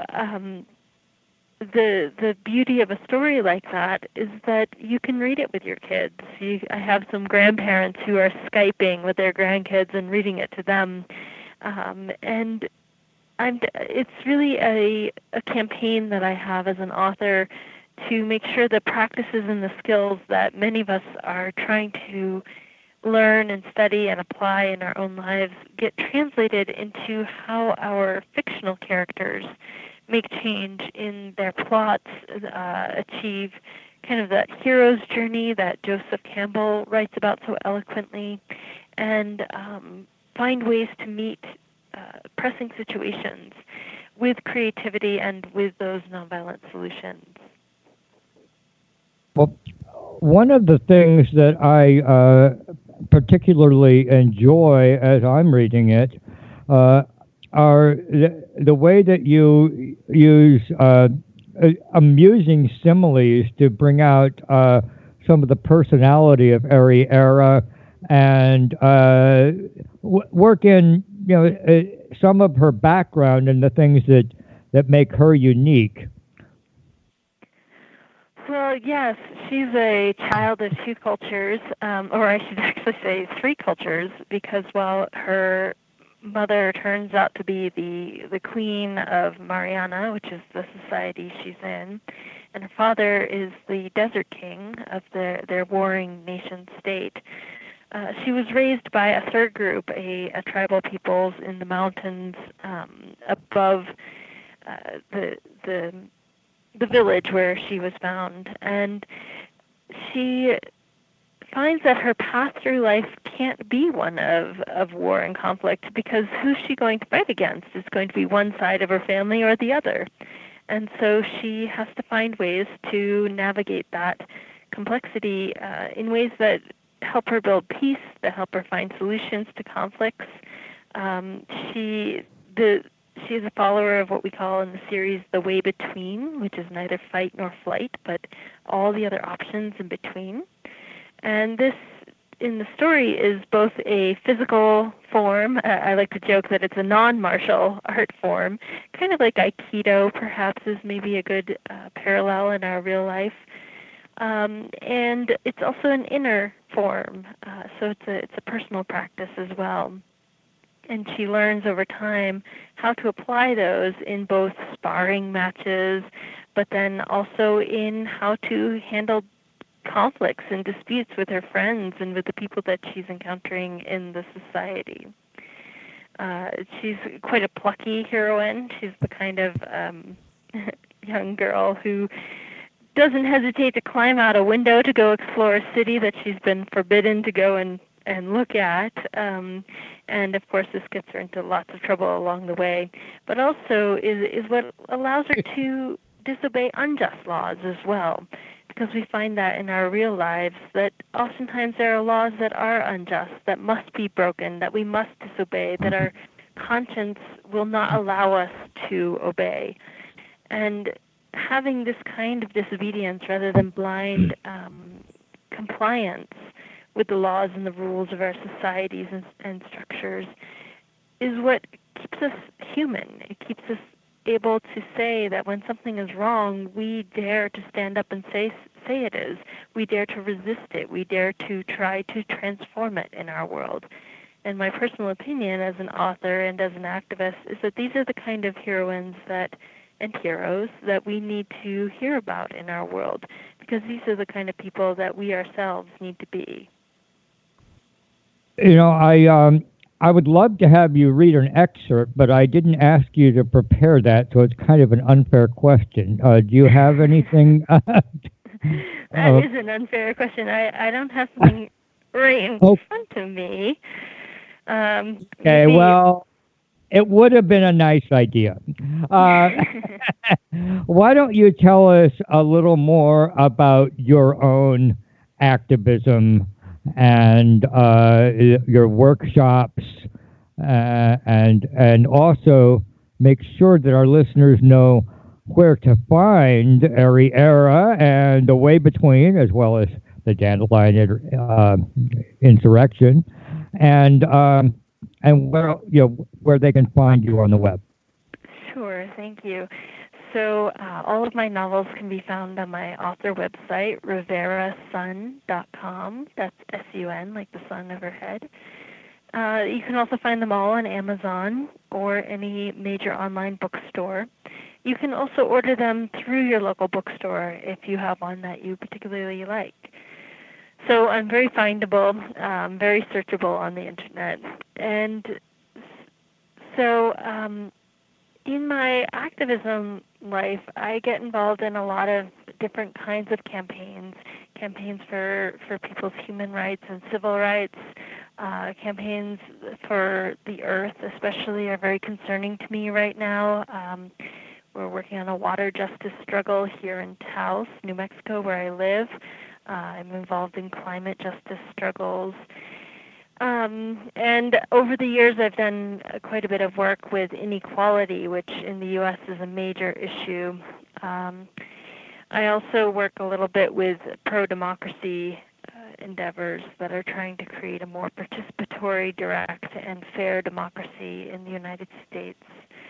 the beauty of a story like that is that you can read it with your kids. I have some grandparents who are Skyping with their grandkids and reading it to them. And it's really a campaign that I have as an author to make sure the practices and the skills that many of us are trying to learn and study and apply in our own lives get translated into how our fictional characters make change in their plots, achieve kind of that hero's journey that Joseph Campbell writes about so eloquently, and find ways to meet pressing situations with creativity and with those nonviolent solutions.
Well, one of the things that I particularly enjoy as I'm reading it are the way that you use amusing similes to bring out some of the personality of every era and work in some of her background and the things that make her unique.
Well, yes, she's a child of two cultures, or I should actually say three cultures, because while her mother turns out to be the queen of Mariana, which is the society she's in, and her father is the desert king of their warring nation state. She was raised by a third group, a tribal peoples in the mountains above the village where she was found, and she finds that her path through life can't be one of war and conflict, because who's she going to fight against? Is going to be one side of her family or the other. And so she has to find ways to navigate that complexity in ways that help her build peace, that help her find solutions to conflicts. She is a follower of what we call in the series the way between, which is neither fight nor flight, but all the other options in between. And this, in the story, is both a physical form. I like to joke that it's a non-martial art form, kind of like Aikido, perhaps, is maybe a good parallel in our real life. And it's also an inner form, so it's a personal practice as well. And she learns over time how to apply those in both sparring matches, but then also in how to handle conflicts and disputes with her friends and with the people that she's encountering in the society. She's quite a plucky heroine. She's the kind of young girl who doesn't hesitate to climb out a window to go explore a city that she's been forbidden to go and look at. And of course, this gets her into lots of trouble along the way, but also is what allows her to disobey unjust laws as well, because we find that in our real lives that oftentimes there are laws that are unjust, that must be broken, that we must disobey, that our conscience will not allow us to obey. And having this kind of disobedience rather than blind compliance with the laws and the rules of our societies and structures is what keeps us human. It keeps us able to say that when something is wrong, we dare to stand up and say it is. We dare to resist it. We dare to try to transform it in our world. And my personal opinion as an author and as an activist is that these are the kind of heroines and heroes that we need to hear about in our world, because these are the kind of people that we ourselves need to be.
You know, I would love to have you read an excerpt, but I didn't ask you to prepare that, so it's kind of an unfair question. Do you have anything?
That is an unfair question. I don't have something right in front of me.
Okay, well, it would have been a nice idea. Why don't you tell us a little more about your own activism and your workshops, and also make sure that our listeners know where to find Era and the Way Between, as well as the Dandelion Insurrection, and where they can find you on the web.
Sure, thank you. So all of my novels can be found on my author website, riverasun.com. That's S-U-N, like the sun overhead. You can also find them all on Amazon or any major online bookstore. You can also order them through your local bookstore if you have one that you particularly like. So I'm very findable, very searchable on the internet. And so in my activism life, I get involved in a lot of different kinds of campaigns for people's human rights and civil rights. Campaigns for the earth especially are very concerning to me right now. We're working on a water justice struggle here in Taos, New Mexico, where I live. I'm involved in climate justice struggles. And over the years, I've done quite a bit of work with inequality, which in the U.S. is a major issue. I also work a little bit with pro-democracy endeavors that are trying to create a more participatory, direct, and fair democracy in the United States.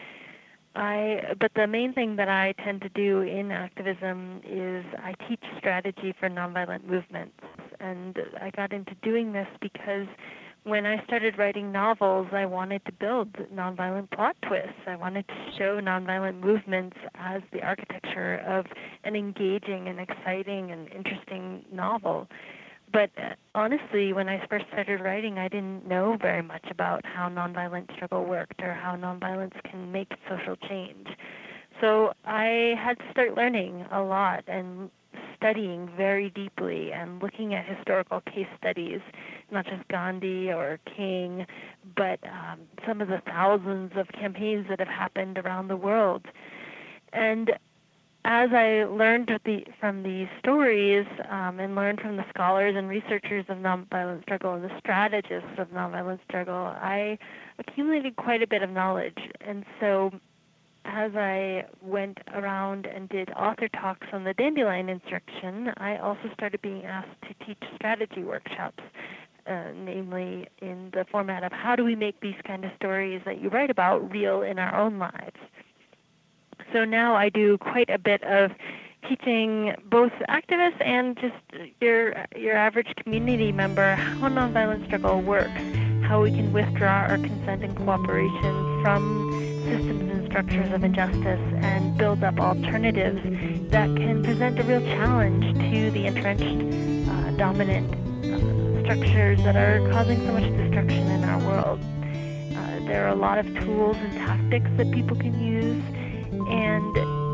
But the main thing that I tend to do in activism is I teach strategy for nonviolent movements. And I got into doing this because when I started writing novels, I wanted to build nonviolent plot twists. I wanted to show nonviolent movements as the architecture of an engaging and exciting and interesting novel. But honestly, when I first started writing, I didn't know very much about how nonviolent struggle worked or how nonviolence can make social change. So I had to start learning a lot and studying very deeply and looking at historical case studies, not just Gandhi or King, but some of the thousands of campaigns that have happened around the world. And as I learned from these stories and learned from the scholars and researchers of nonviolent struggle and the strategists of nonviolent struggle, I accumulated quite a bit of knowledge. And so as I went around and did author talks on the Dandelion Insurrection, I also started being asked to teach strategy workshops, namely in the format of how do we make these kind of stories that you write about real in our own lives. So now I do quite a bit of teaching both activists and just your average community member how nonviolent struggle works, how we can withdraw our consent and cooperation from systems and structures of injustice and build up alternatives that can present a real challenge to the entrenched, dominant structures that are causing so much destruction in our world. there are a lot of tools and tactics that people can use, and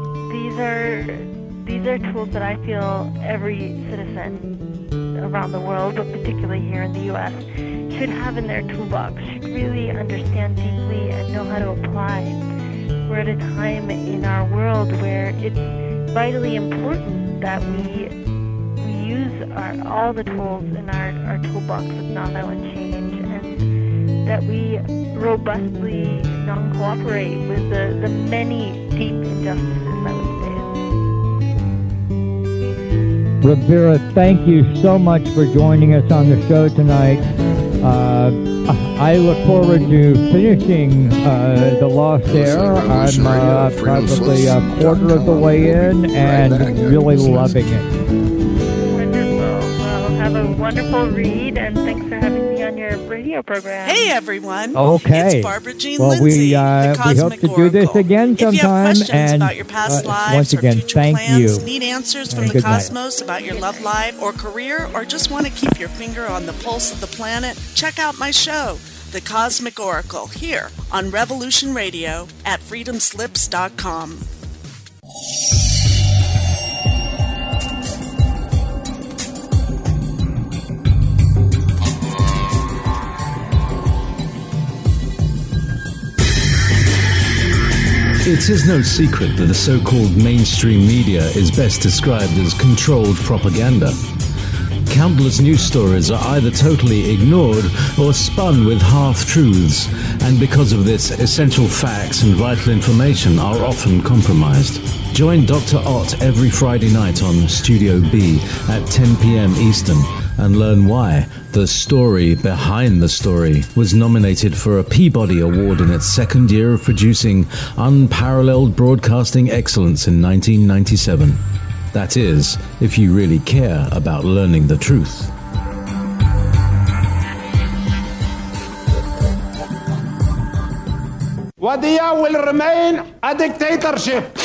these are tools that I feel every citizen around the world, but particularly here in the U.S., should have in their toolbox, should really understand deeply and know how to apply. We're at a time in our world where it's vitally important that we use all the tools in our toolbox of nonviolent change, and that we robustly non-cooperate with the many deep injustices that we face.
Revera, thank you so much for joining us on the show tonight. I look forward to finishing The Lost Heir. I'm probably a quarter of the way in and really loving it.
Wonderful. Well, have a wonderful read, and thanks for having me on your radio program.
Hey, everyone.
Okay.
It's Barbara Jean Lindsay, the Cosmic
we hope to do this again sometime.
If you have questions
and
about your past lives
once again,
or future
thank
plans,
you.
need answers
And
from the
good night.
cosmos about your love life or career, or just want to keep your finger on the pulse of the planet, check out my show, The Cosmic Oracle, here on Revolution Radio at freedomslips.com.
It is no secret that the so-called mainstream media is best described as controlled propaganda. Countless news stories are either totally ignored or spun with half-truths, and because of this, essential facts and vital information are often compromised. Join Dr. Ott every Friday night on Studio B at 10 p.m. Eastern and learn why The Story Behind the Story was nominated for a Peabody Award in its second year of producing unparalleled broadcasting excellence in 1997. That is, if you really care about learning the truth.
Wadiya will remain a dictatorship.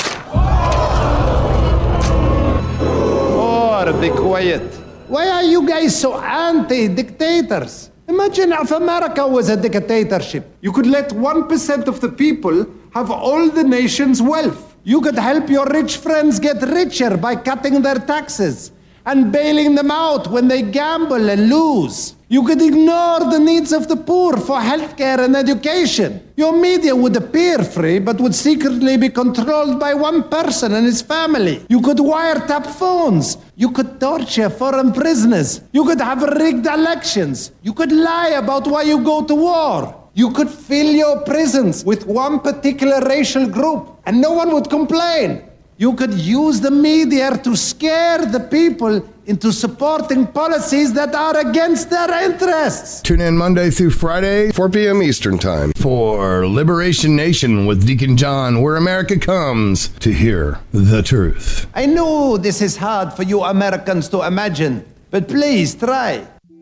Be quiet. Why are you guys so anti-dictators? Imagine if America was a dictatorship. You could let 1% of the people have all the nation's wealth. You could help your rich friends get richer by cutting their taxes and bailing them out when they gamble and lose. You could ignore the needs of the poor for healthcare and education. Your media would appear free, but would secretly be controlled by one person and his family. You could wiretap phones. You could torture foreign prisoners. You could have rigged elections. You could lie about why you go to war. You could fill your prisons with one particular racial group, and no one would complain. You could use the media to scare the people into supporting policies that are against their interests.
Tune in Monday through Friday, 4 p.m. Eastern Time for Liberation Nation with Deacon John, where America comes to hear the truth.
I know this is hard for you Americans to imagine, but please try.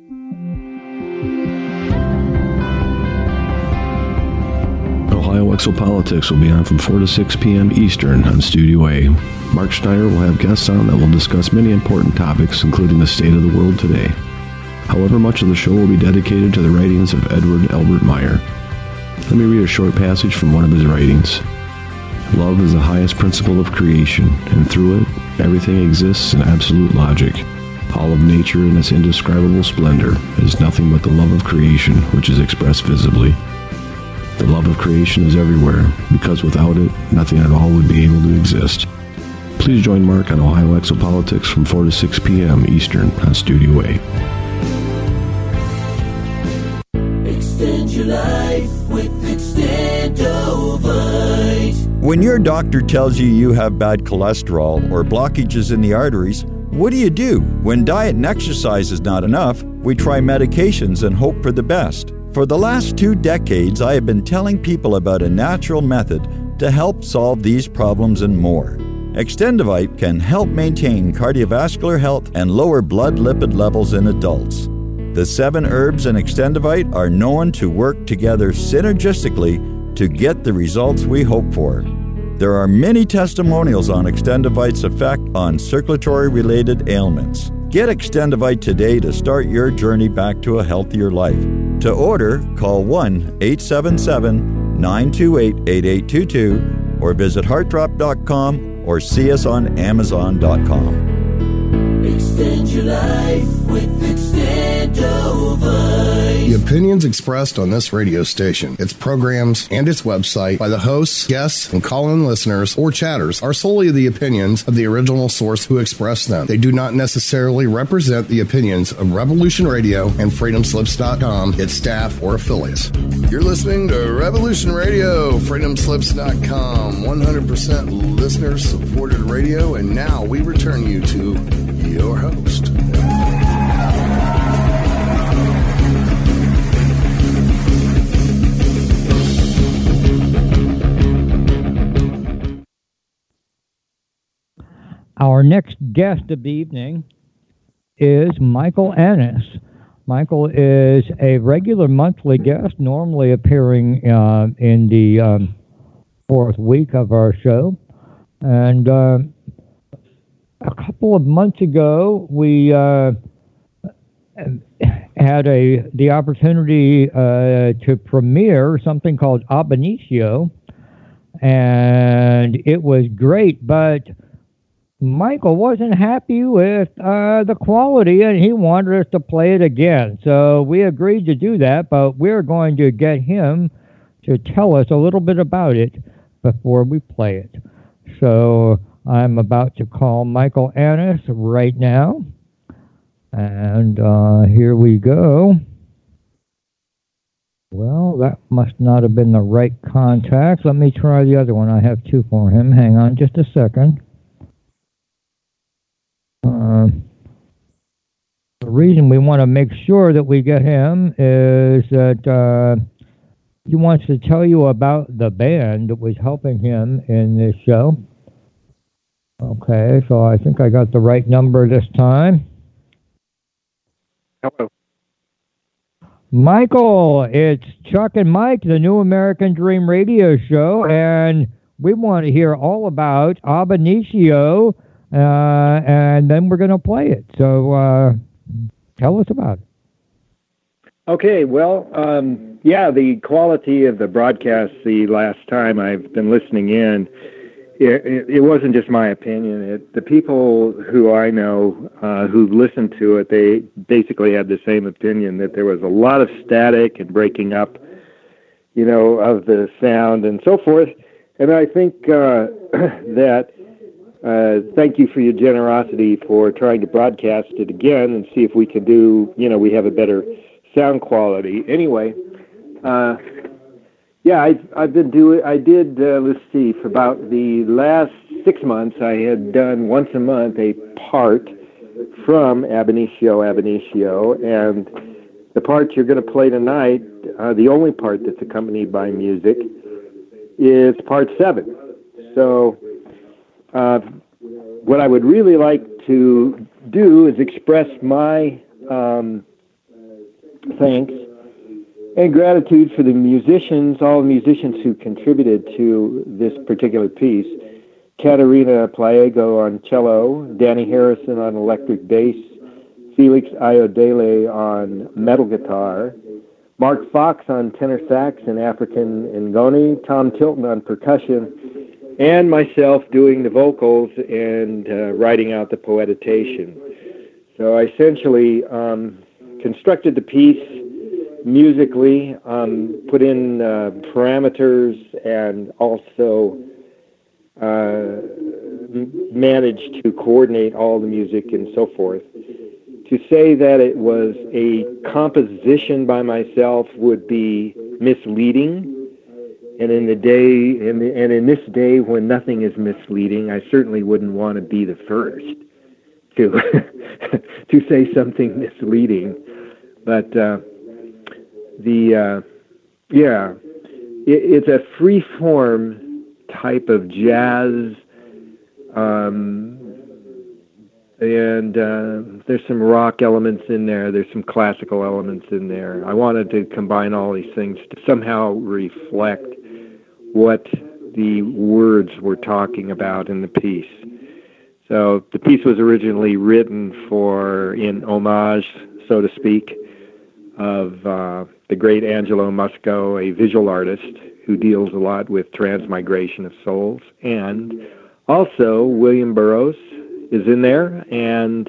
Ohio Exopolitics will be on from 4 to 6 p.m. Eastern on Studio A. Mark Schneider will have guests on that will discuss many important topics, including the state of the world today. However, much of the show will be dedicated to the writings of Edward Albert Meyer. Let me read a short passage from one of his writings. Love is the highest principle of creation, and through it, everything exists in absolute logic. All of nature in its indescribable splendor is nothing but the love of creation, which is expressed visibly. The love of creation is everywhere, because without it, nothing at all would be able to exist. Please join Mark on Ohio Exopolitics from 4 to 6 p.m. Eastern on Studio A.
Extend your life with Extendovite.
When your doctor tells you have bad cholesterol or blockages in the arteries, what do you do? When diet and exercise is not enough, we try medications and hope for the best. For the last 2 decades, I have been telling people about a natural method to help solve these problems and more. Extendovite can help maintain cardiovascular health and lower blood lipid levels in adults. The 7 herbs in Extendovite are known to work together synergistically to get the results we hope for. There are many testimonials on Extendovite's effect on circulatory-related ailments. Get Extendovite today to start your journey back to a healthier life. To order, call 1-877-928-8822 or visit heartdrop.com or see us on amazon.com.
Extend your life with Extendovite.
The opinions expressed on this radio station, its programs, and its website by the hosts, guests, and call-in listeners or chatters are solely the opinions of the original source who expressed them. They do not necessarily represent the opinions of Revolution Radio and FreedomSlips.com, its staff, or affiliates. You're listening to Revolution Radio, FreedomSlips.com, 100% listener-supported radio, and now we return you to your host.
Our next guest of the evening is Michael Annis. Michael is a regular monthly guest, normally appearing in the fourth week of our show. And a couple of months ago, we had the opportunity to premiere something called Ab Initio, and it was great, but Michael wasn't happy with the quality, and he wanted us to play it again. So we agreed to do that, but we're going to get him to tell us a little bit about it before we play it. So I'm about to call Michael Annis right now, and here we go. Well, that must not have been the right contact. Let me try the other one. I have two for him. Hang on just a second. The reason we want to make sure that we get him is that he wants to tell you about the band that was helping him in this show. Okay, so I think I got the right number this time.
Hello.
Michael, it's Chuck and Mike, the New American Dream radio show, and we want to hear all about Ab Initio, and then we're going to play it. So tell us about it.
Okay, well, yeah, the quality of the broadcast the last time I've been listening in, it wasn't just my opinion. The people who I know who listened to it, they basically had the same opinion, that there was a lot of static and breaking up, of the sound and so forth. And I think that thank you for your generosity for trying to broadcast it again and see if we can do, we have a better sound quality. Anyway, yeah, I did, let's see, for about the last 6 months, I had done once a month a part from Ab Initio, and the part you're going to play tonight, the only part that's accompanied by music, is part 7. So what I would really like to do is express my thanks and gratitude for the musicians, all the musicians who contributed to this particular piece. Katerina Pliego on cello, Danny Harrison on electric bass, Felix Ayodele on metal guitar, Mark Fox on tenor sax and African ngoni, Tom Tilton on percussion, and myself doing the vocals and writing out the poetitation. So I essentially constructed the piece musically, put in parameters, and also managed to coordinate all the music and so forth. To say that it was a composition by myself would be misleading. And in this day when nothing is misleading, I certainly wouldn't want to be the first to to say something misleading. But it's a free form type of jazz, and there's some rock elements in there. There's some classical elements in there. I wanted to combine all these things to somehow reflect what the words were talking about in the piece. So the piece was originally written in homage, so to speak, of the great Angelo Musco, a visual artist who deals a lot with transmigration of souls. And also William Burroughs is in there, and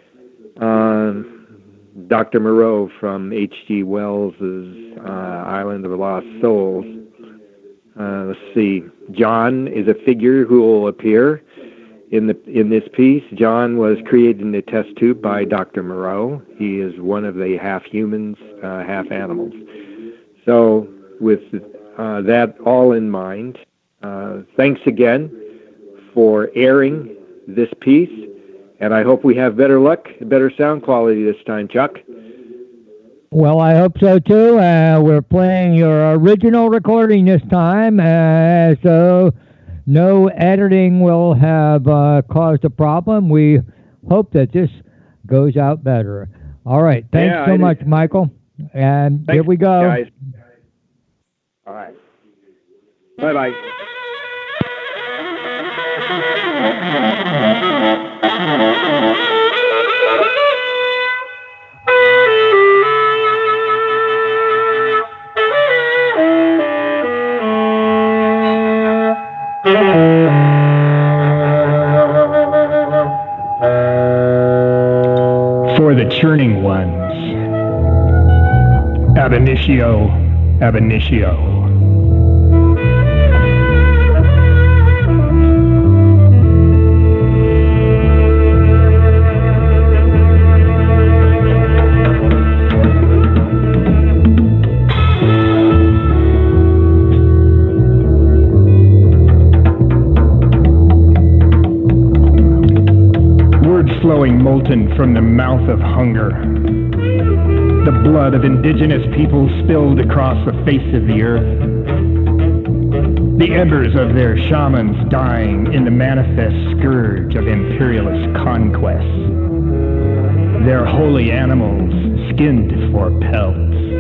Dr. Moreau from H.G. Wells's Island of Lost Souls. Let's see. John is a figure who will appear in this piece. John was created in a test tube by Dr. Moreau. He is one of the half humans, half animals. So with that all in mind, thanks again for airing this piece, and I hope we have better luck, better sound quality this time, Chuck.
Well, I hope so too. We're playing your original recording this time, so no editing will have caused a problem. We hope that this goes out better. All right. Thanks so much, Michael. And here we go.
Guys. All right. Bye-bye.
For the churning ones, ab initio, ab initio. Flowing molten from the mouth of hunger. The blood of indigenous people spilled across the face of the earth. The embers of their shamans dying in the manifest scourge of imperialist conquest. Their holy animals skinned for pelts.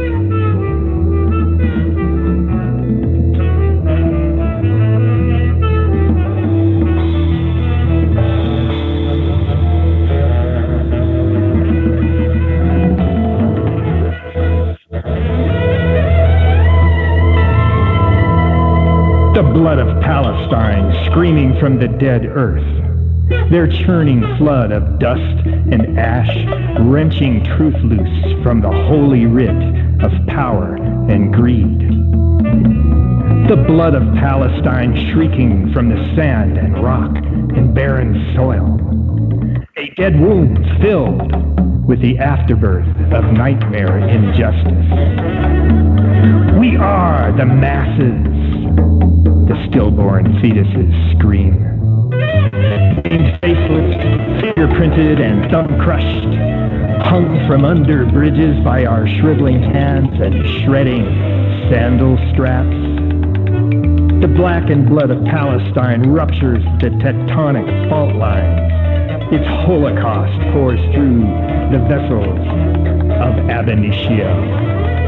The blood of Palestine screaming from the dead earth, their churning flood of dust and ash wrenching truth loose from the holy writ of power and greed. The blood of Palestine shrieking from the sand and rock and barren soil, a dead womb filled with the afterbirth of nightmare injustice. We are the masses. The stillborn fetuses scream. Being faceless, fingerprinted, and thumb-crushed, hung from under bridges by our shriveling hands and shredding sandal straps. The blackened blood of Palestine ruptures the tectonic fault lines. Its holocaust pours through the vessels of ab initio.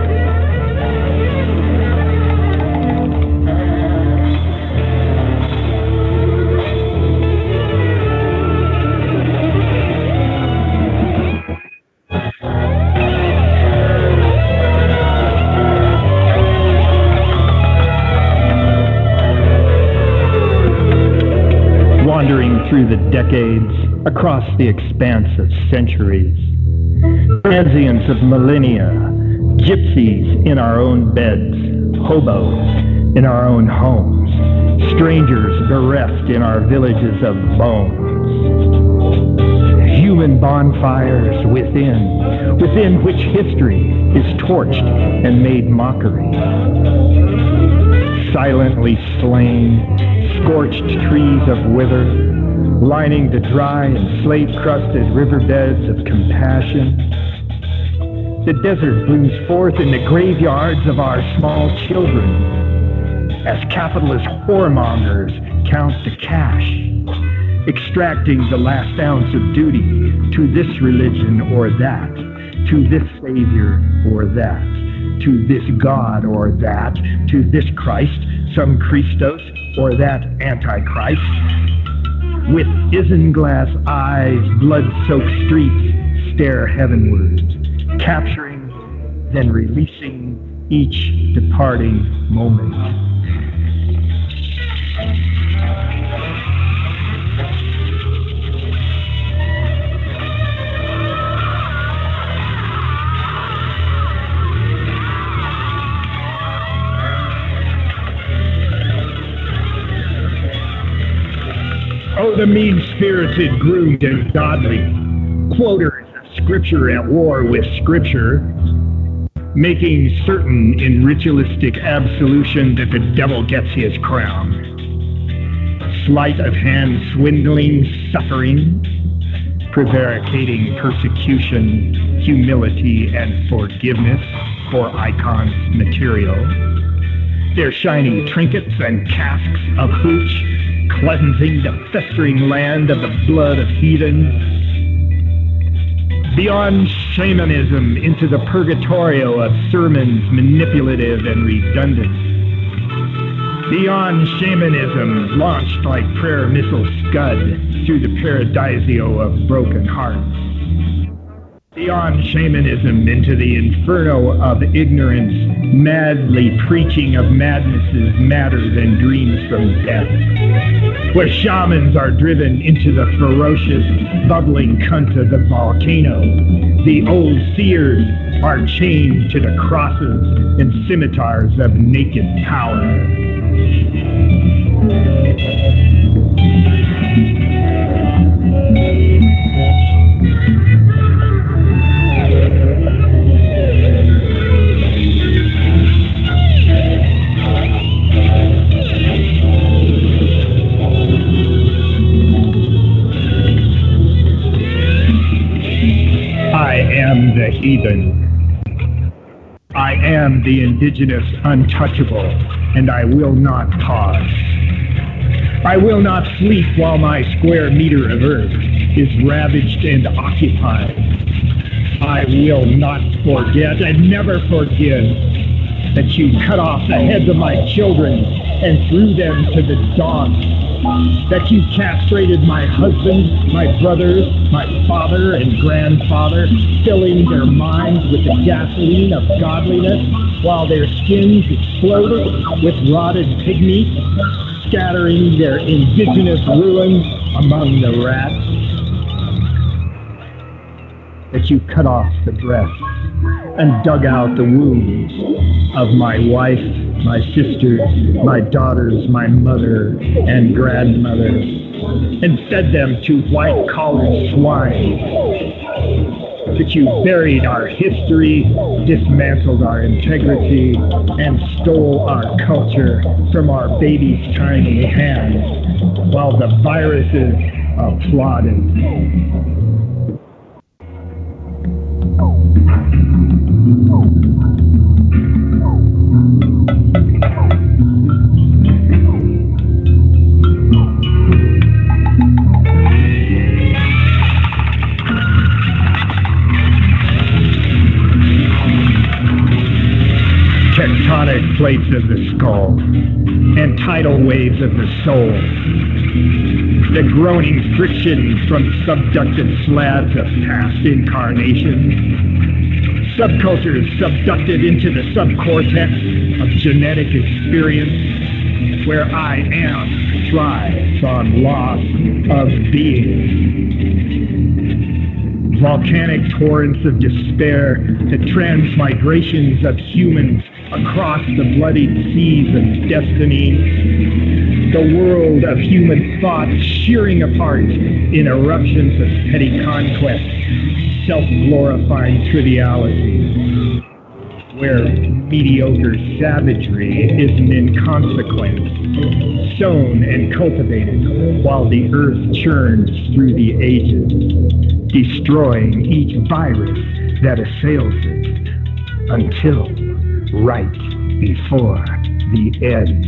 Wandering through the decades, across the expanse of centuries, transients of millennia, gypsies in our own beds, hobos in our own homes, strangers bereft in our villages of bones, human bonfires within which history is torched and made mockery, silently slain, scorched trees of wither, lining the dry and slate-crusted riverbeds of compassion. The desert blooms forth in the graveyards of our small children as capitalist whoremongers count the cash, extracting the last ounce of duty to this religion or that, to this savior or that, to this God or that, to this Christ, some Christos, or that Antichrist. With isinglass eyes, blood-soaked streets stare heavenward, capturing then releasing each departing moment. Oh, the mean-spirited, groomed, and godly, quoters of Scripture at war with Scripture, making certain in ritualistic absolution that the devil gets his crown. Sleight of hand swindling, suffering, prevaricating persecution, humility, and forgiveness for icons material. Their shiny trinkets and casks of hooch, cleansing the festering land of the blood of heathens. Beyond shamanism into the purgatorio of sermons manipulative and redundant. Beyond shamanism launched like prayer missile scud through the paradisio of broken hearts. Beyond shamanism into the inferno of ignorance, madly preaching of madnesses madder than dreams from death. Where shamans are driven into the ferocious, bubbling cunt of the volcano. The old seers are chained to the crosses and scimitars of naked power. I am the heathen. I am the indigenous untouchable, and I will not pause. I will not sleep while my square meter of earth is ravaged and occupied. I will not forget and never forgive that you cut off the heads of my children and threw them to the dogs. That you castrated my husband, my brothers, my father and grandfather, filling their minds with the gasoline of godliness, while their skins exploded with rotted pigmeat, scattering their indigenous ruins among the rats. That you cut off the breasts and dug out the wombs of my wife, my sisters, my daughters, my mother and grandmother, and fed them to white-collared swine. That you buried our history, dismantled our integrity, and stole our culture from our babies' tiny hands, while the viruses applauded. Tectonic plates of the skull and tidal waves of the soul. The groaning friction from subducted slabs of past incarnations. Subcultures subducted into the subcortex of genetic experience, where I am thrives on loss of being. Volcanic torrents of despair, the transmigrations of humans across the bloodied seas of destiny, the world of human thought shearing apart in eruptions of petty conquest, self-glorifying triviality, where mediocre savagery is an inconsequence, sown and cultivated while the earth churns through the ages, destroying each virus that assails it, until right before the end.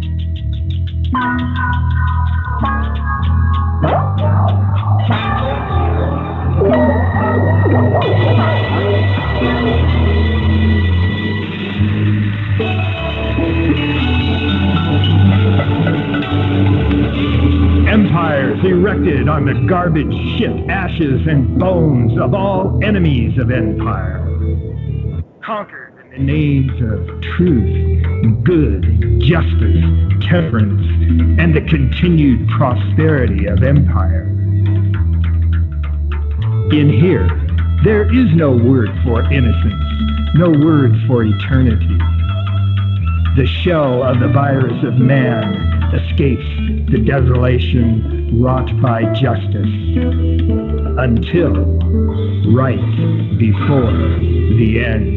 Empires erected on the garbage shit, ashes, and bones of all enemies of empire. conquered in the names of truth, good, justice, temperance, and the continued prosperity of empire. In here, there is no word for innocence, no word for eternity. The shell of the virus of man escapes the desolation wrought by justice until right before the end.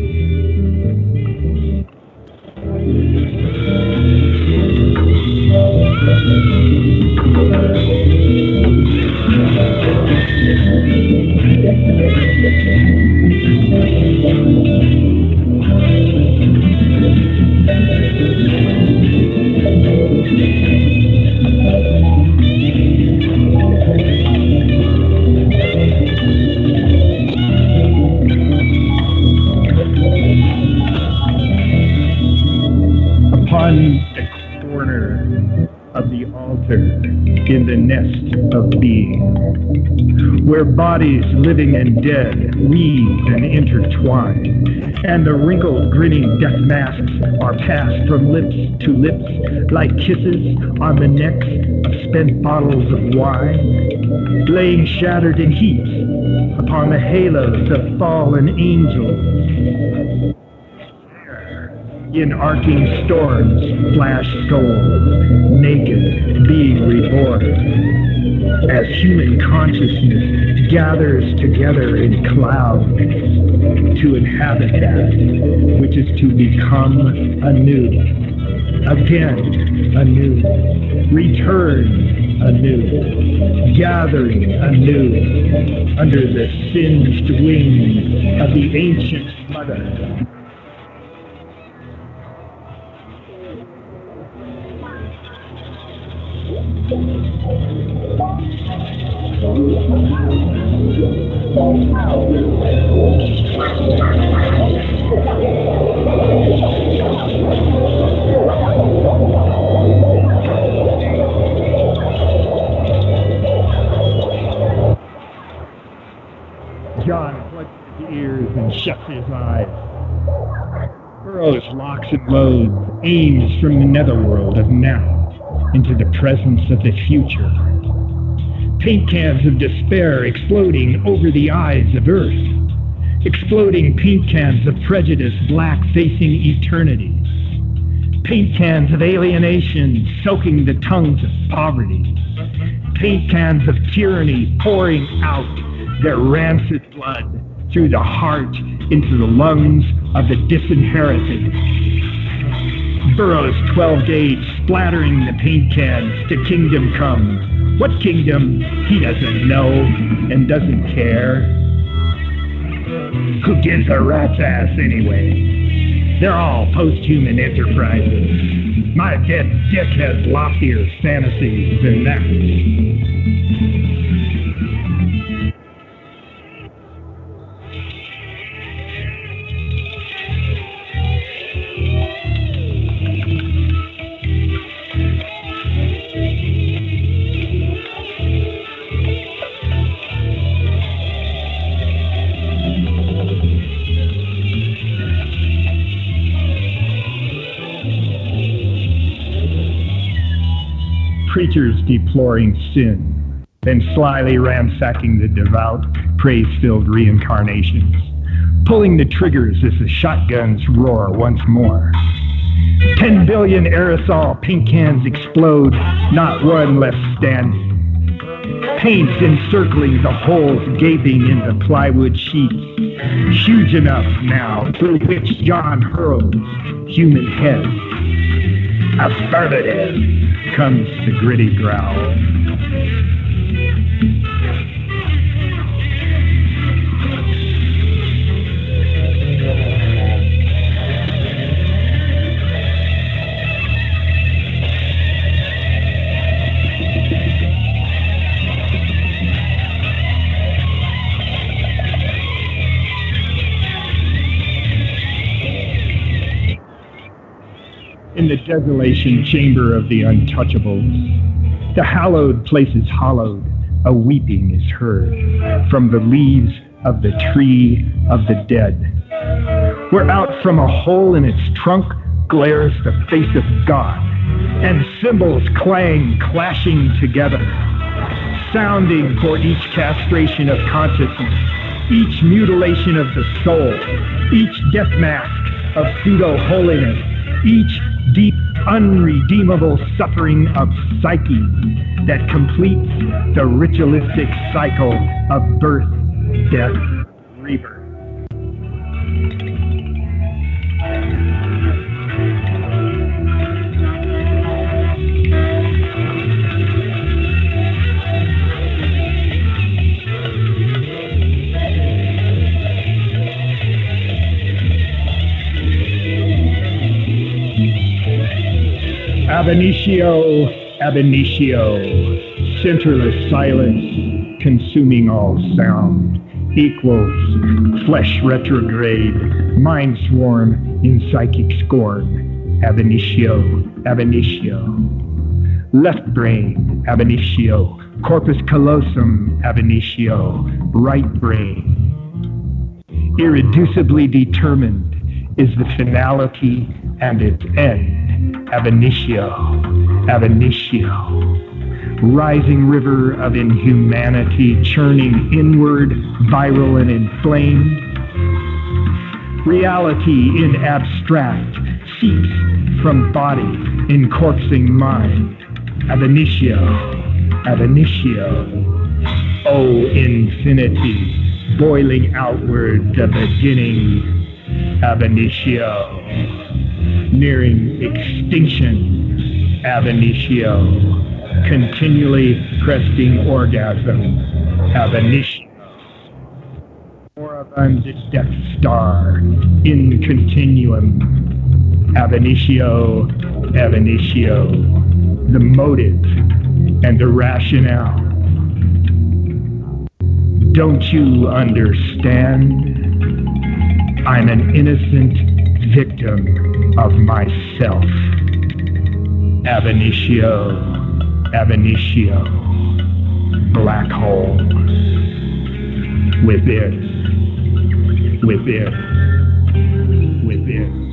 Upon the corner of the altar in the nest of being, where bodies living and dead weave and intertwine, and the wrinkled, grinning death masks are passed from lips to lips like kisses on the necks of spent bottles of wine, laying shattered in heaps upon the halos of fallen angels. In arcing storms flash skulls, naked, being reborn, as human consciousness gathers together in clouds to inhabit that which is to become anew, again anew, return anew, gathering anew under the singed wings of the ancient mother. John plugs his ears and shuts his eyes. Burrows, locks and loads, aims from the netherworld of now into the presence of the future. Paint cans of despair exploding over the eyes of Earth. Exploding paint cans of prejudice black facing eternity. Paint cans of alienation soaking the tongues of poverty. Paint cans of tyranny pouring out their rancid blood through the heart into the lungs of the disinherited. Burroughs 12 gauge splattering the paint cans to kingdom come. What kingdom? He doesn't know and doesn't care. Who gives a rat's ass anyway? They're all post-human enterprises. My dead dick has loftier fantasies than that. Preachers deploring sin, then slyly ransacking the devout, praise-filled reincarnations, pulling the triggers as the shotguns roar once more. 10 billion aerosol paint cans explode, not one left standing. Paint encircling the holes gaping in the plywood sheets, huge enough now through which John hurls human heads. Affirmative, comes the gritty growl. In the desolation chamber of the untouchables, the hallowed place is hollowed, a weeping is heard from the leaves of the tree of the dead. where out from a hole in its trunk glares the face of God, and cymbals clang, clashing together, sounding for each castration of consciousness, each mutilation of the soul, each death mask of pseudo-holiness, each deep, unredeemable suffering of psyche that completes the ritualistic cycle of birth, death, rebirth. Ab initio, ab initio, centerless silence, consuming all sound, equals flesh retrograde, mind swarm in psychic scorn. Ab initio, ab initio. Left brain, ab initio, corpus callosum, ab initio, right brain. Irreducibly determined is the finality and its end. Ab initio, ab initio. Rising river of inhumanity, churning inward, viral and inflamed. Reality in abstract seeps from body in corpsing mind. Ab initio, ab initio. O infinity, boiling outward the beginning. Ab initio. Nearing extinction, ab initio, continually cresting orgasm, ab initio, moribund Death Star, in continuum, ab initio, the motive and the rationale. Don't you understand? I'm an innocent victim of myself. Ab initio, black hole. Within, within, within.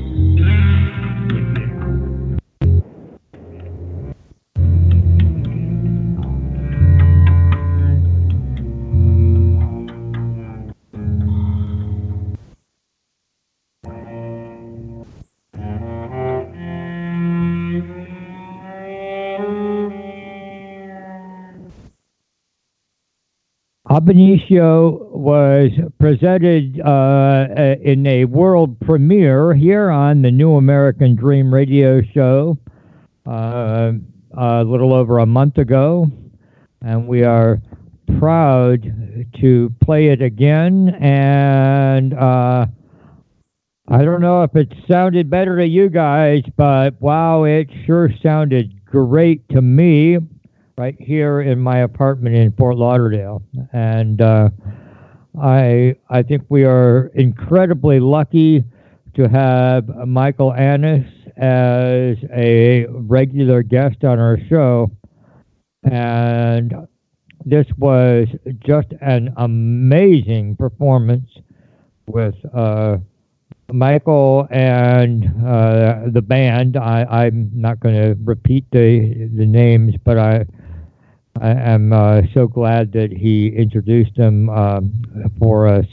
Ab initio was presented in a world premiere here on the New American Dream radio show a little over a month ago, and we are proud to play it again. And I don't know if it sounded better to you guys, but wow, it sure sounded great to me right here in my apartment in Fort Lauderdale. And I think we are incredibly lucky to have Michael Annis as a regular guest on our show. And this was just an amazing performance with Michael and the band. I'm not going to repeat the names, but I am so glad that he introduced them for us.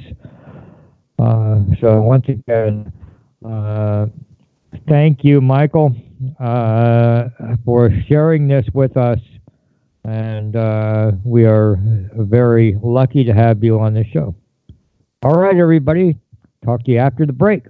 So once again, thank you, Michael, for sharing this with us. And we are very lucky to have you on the show. All right, everybody. Talk to you after the break.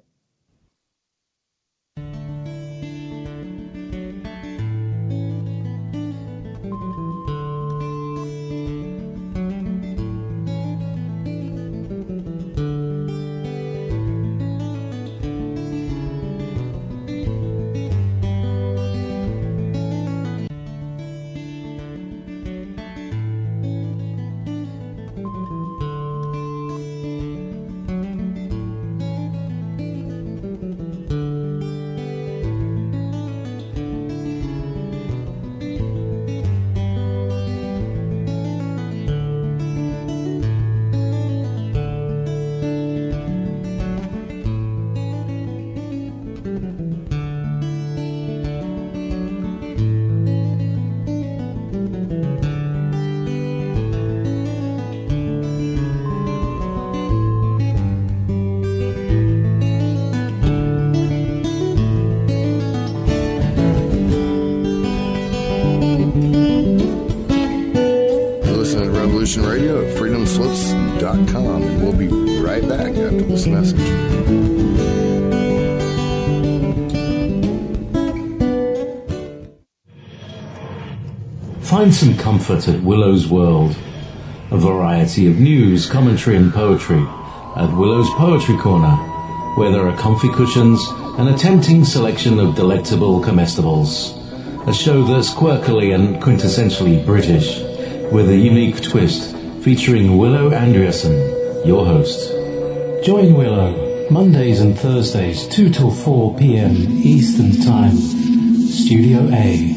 Revolution Radio at freedomslips.com. And we'll be right back after this message.
Find some comfort at Willow's World. A variety of news, commentary and poetry at Willow's Poetry Corner, where there are comfy cushions and a tempting selection of delectable comestibles. A show that's quirkily and quintessentially British, with a unique twist featuring Willow Andreasen, your host.
Join Willow, Mondays and Thursdays, 2 till 4 p.m. Eastern Time, Studio A.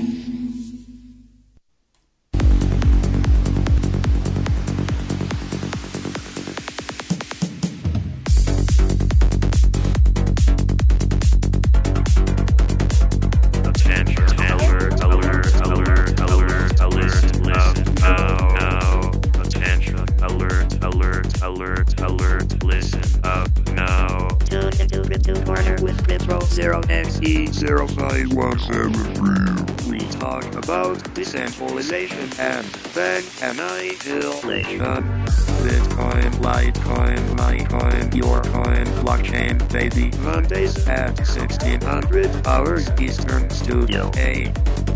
We talk about decentralization and then annihilation. Bitcoin, Litecoin, MyCoin, your coin, blockchain, baby. Mondays at 1600 hours Eastern, Studio A.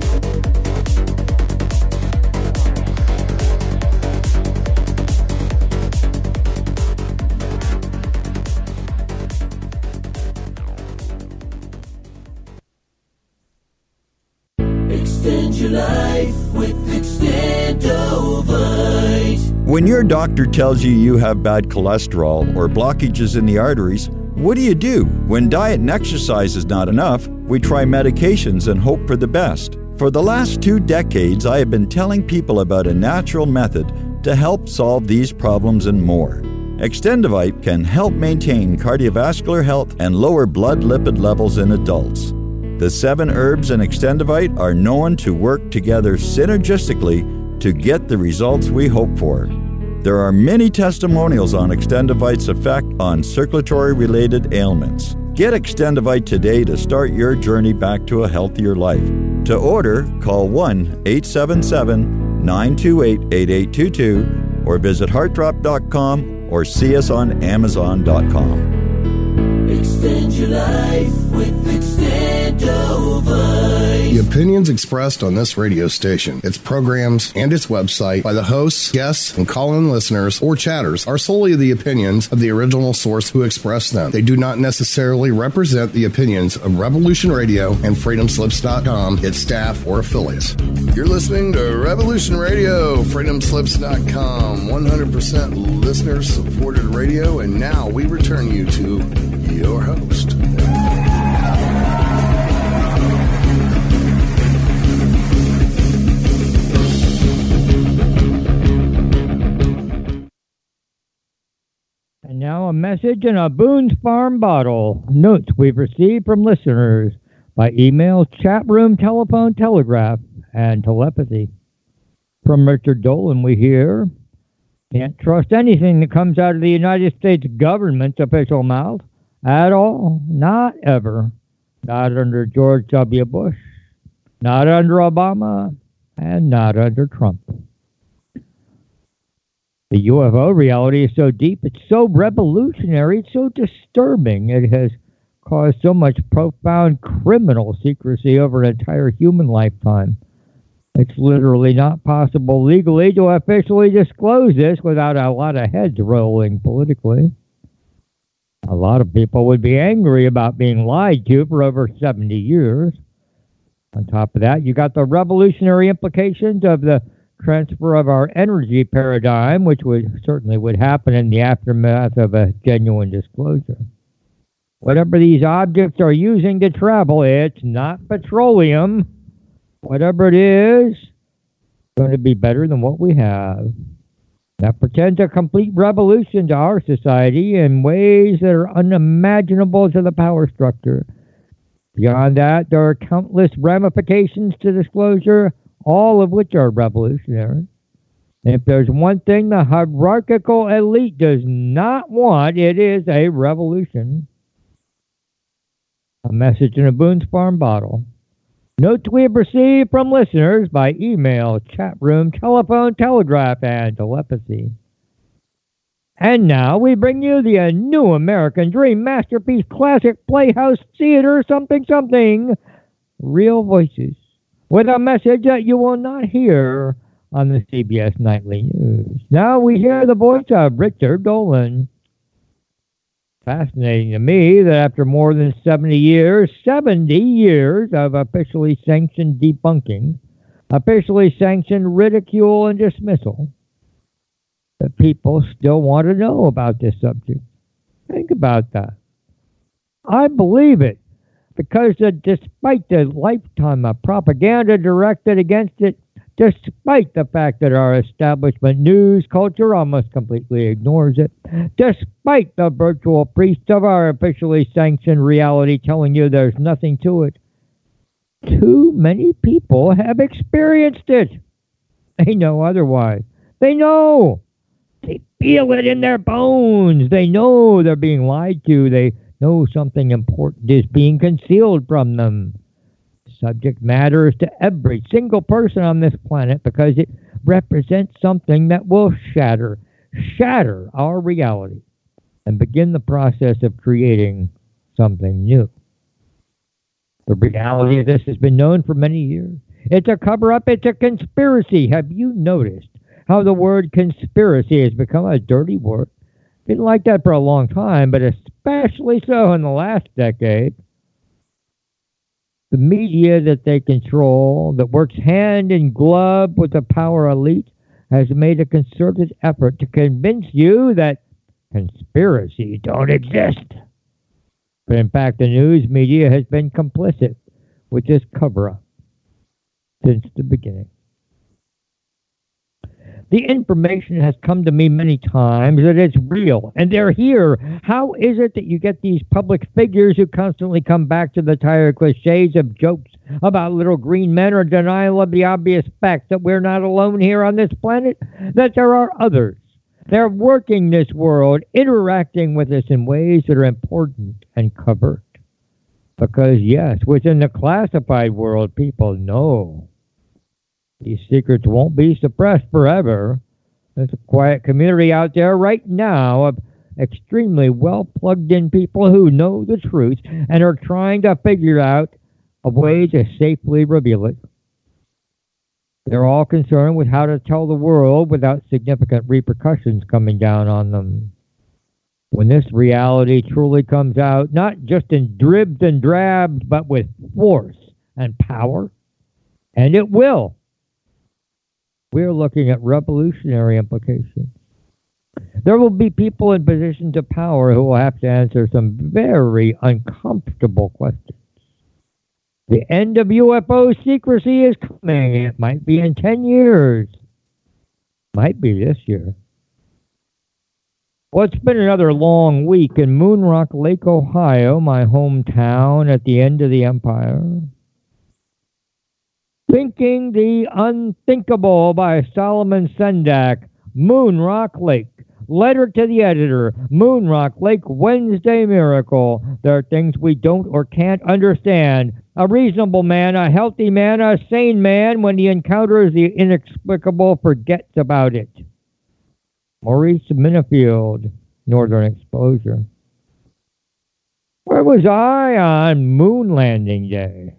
Extend your life with Extendovite.
When your doctor tells you have bad cholesterol or blockages in the arteries, what do you do? When diet and exercise is not enough, we try medications and hope for the best. For the last 2 decades, I have been telling people about a natural method to help solve these problems and more. Extendovite can help maintain cardiovascular health and lower blood lipid levels in adults. The 7 herbs in Extendovite are known to work together synergistically to get the results we hope for. There are many testimonials on Extendovite's effect on circulatory-related ailments. Get Extendovite today to start your journey back to a healthier life. To order, call 1-877-928-8822 or visit heartdrop.com or see us on amazon.com.
Extend your life with Extendovite.
The opinions expressed on this radio station, its programs, and its website by the hosts, guests, and call-in listeners or chatters are solely the opinions of the original source who expressed them. They do not necessarily represent the opinions of Revolution Radio and freedomslips.com, its staff, or affiliates. You're listening to Revolution Radio, freedomslips.com, 100% listener-supported radio, and now we return you to your host.
And now a message in a Boone's Farm bottle. Notes we've received from listeners by email, chat room, telephone, telegraph, and telepathy. From Richard Dolan we hear, can't trust anything that comes out of the United States government's official mouth. At all. Not ever. Not under George W. Bush. Not under Obama. And not under Trump. The UFO reality is so deep, it's so revolutionary, it's so disturbing. It has caused so much profound criminal secrecy over an entire human lifetime. It's literally not possible legally to officially disclose this without a lot of heads rolling politically. A lot of people would be angry about being lied to for over 70 years. On top of that, you got the revolutionary implications of the transfer of our energy paradigm, which certainly would happen in the aftermath of a genuine disclosure. Whatever these objects are using to travel, it's not petroleum. Whatever it is, it's going to be better than what we have. That pretends a complete revolution to our society in ways that are unimaginable to the power structure. Beyond that, there are countless ramifications to disclosure, all of which are revolutionary. And if there's one thing the hierarchical elite does not want, it is a revolution. A message in a Boone's Farm bottle. Notes we have received from listeners by email, chat room, telephone, telegraph, and telepathy. And now we bring you the New American Dream Masterpiece Classic Playhouse Theater something, Real Voices, with a message that you will not hear on the CBS Nightly News. Now we hear the voice of Richard Dolan. Fascinating to me that after more than 70 years of officially sanctioned debunking, officially sanctioned ridicule and dismissal, that people still want to know about this subject. Think about that. I believe it, because despite the lifetime of propaganda directed against it, despite the fact that our establishment news culture almost completely ignores it, despite the virtual priests of our officially sanctioned reality telling you there's nothing to it, too many people have experienced it. They know otherwise. They know. They feel it in their bones. They know they're being lied to. They know something important is being concealed from them. Subject matters to every single person on this planet because it represents something that will shatter our reality and begin the process of creating something new. The reality of this has been known for many years. It's a cover-up. It's a conspiracy. Have you noticed how the word conspiracy has become a dirty word? Been like that for a long time, but especially so in the last decade. The media that they control, that works hand in glove with the power elite, has made a concerted effort to convince you that conspiracies don't exist. But in fact, the news media has been complicit with this cover-up since the beginning. The information has come to me many times that it's real, and they're here. How is it that you get these public figures who constantly come back to the tired cliches of jokes about little green men or denial of the obvious fact that we're not alone here on this planet, that there are others? They're working this world, interacting with us in ways that are important and covered. Because, yes, within the classified world, people know these secrets won't be suppressed forever. There's a quiet community out there right now of extremely well plugged in people who know the truth and are trying to figure out a way to safely reveal it. They're all concerned with how to tell the world without significant repercussions coming down on them. When this reality truly comes out, not just in dribs and drabs, but with force and power, and it will, we're looking at revolutionary implications. There will be people in positions of power who will have to answer some very uncomfortable questions. The end of UFO secrecy is coming. It might be in 10 years. Might be this year. Well, it's been another long week in Moon Rock Lake, Ohio, my hometown at the end of the empire. Thinking the Unthinkable by Solomon Sendak, Moon Rock Lake. Letter to the editor, Moon Rock Lake Wednesday Miracle. There are things we don't or can't understand. A reasonable man, a healthy man, a sane man, when he encounters the inexplicable, forgets about it. Maurice Minifield, Northern Exposure. Where was I on Moon Landing Day?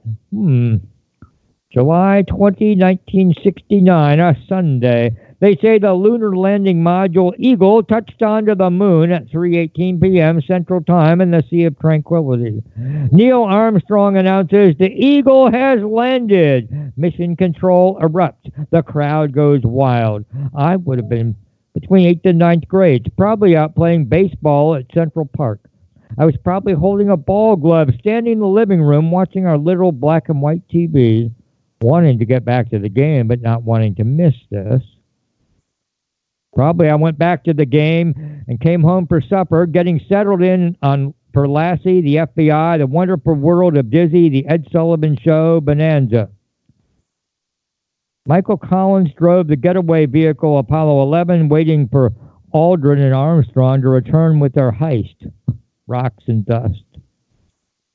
July 20, 1969, a Sunday. They say the lunar landing module Eagle touched onto the moon at 3:18 p.m. Central Time in the Sea of Tranquility. Neil Armstrong announces the Eagle has landed. Mission control erupts. The crowd goes wild. I would have been between 8th and 9th grades, probably out playing baseball at Central Park. I was probably holding a ball glove, standing in the living room watching our little black and white TV, wanting to get back to the game, but not wanting to miss this. Probably I went back to the game and came home for supper, getting settled in on for Lassie, the FBI, the Wonderful World of Dizzy, the Ed Sullivan Show, Bonanza. Michael Collins drove the getaway vehicle Apollo 11, waiting for Aldrin and Armstrong to return with their heist, rocks and dust.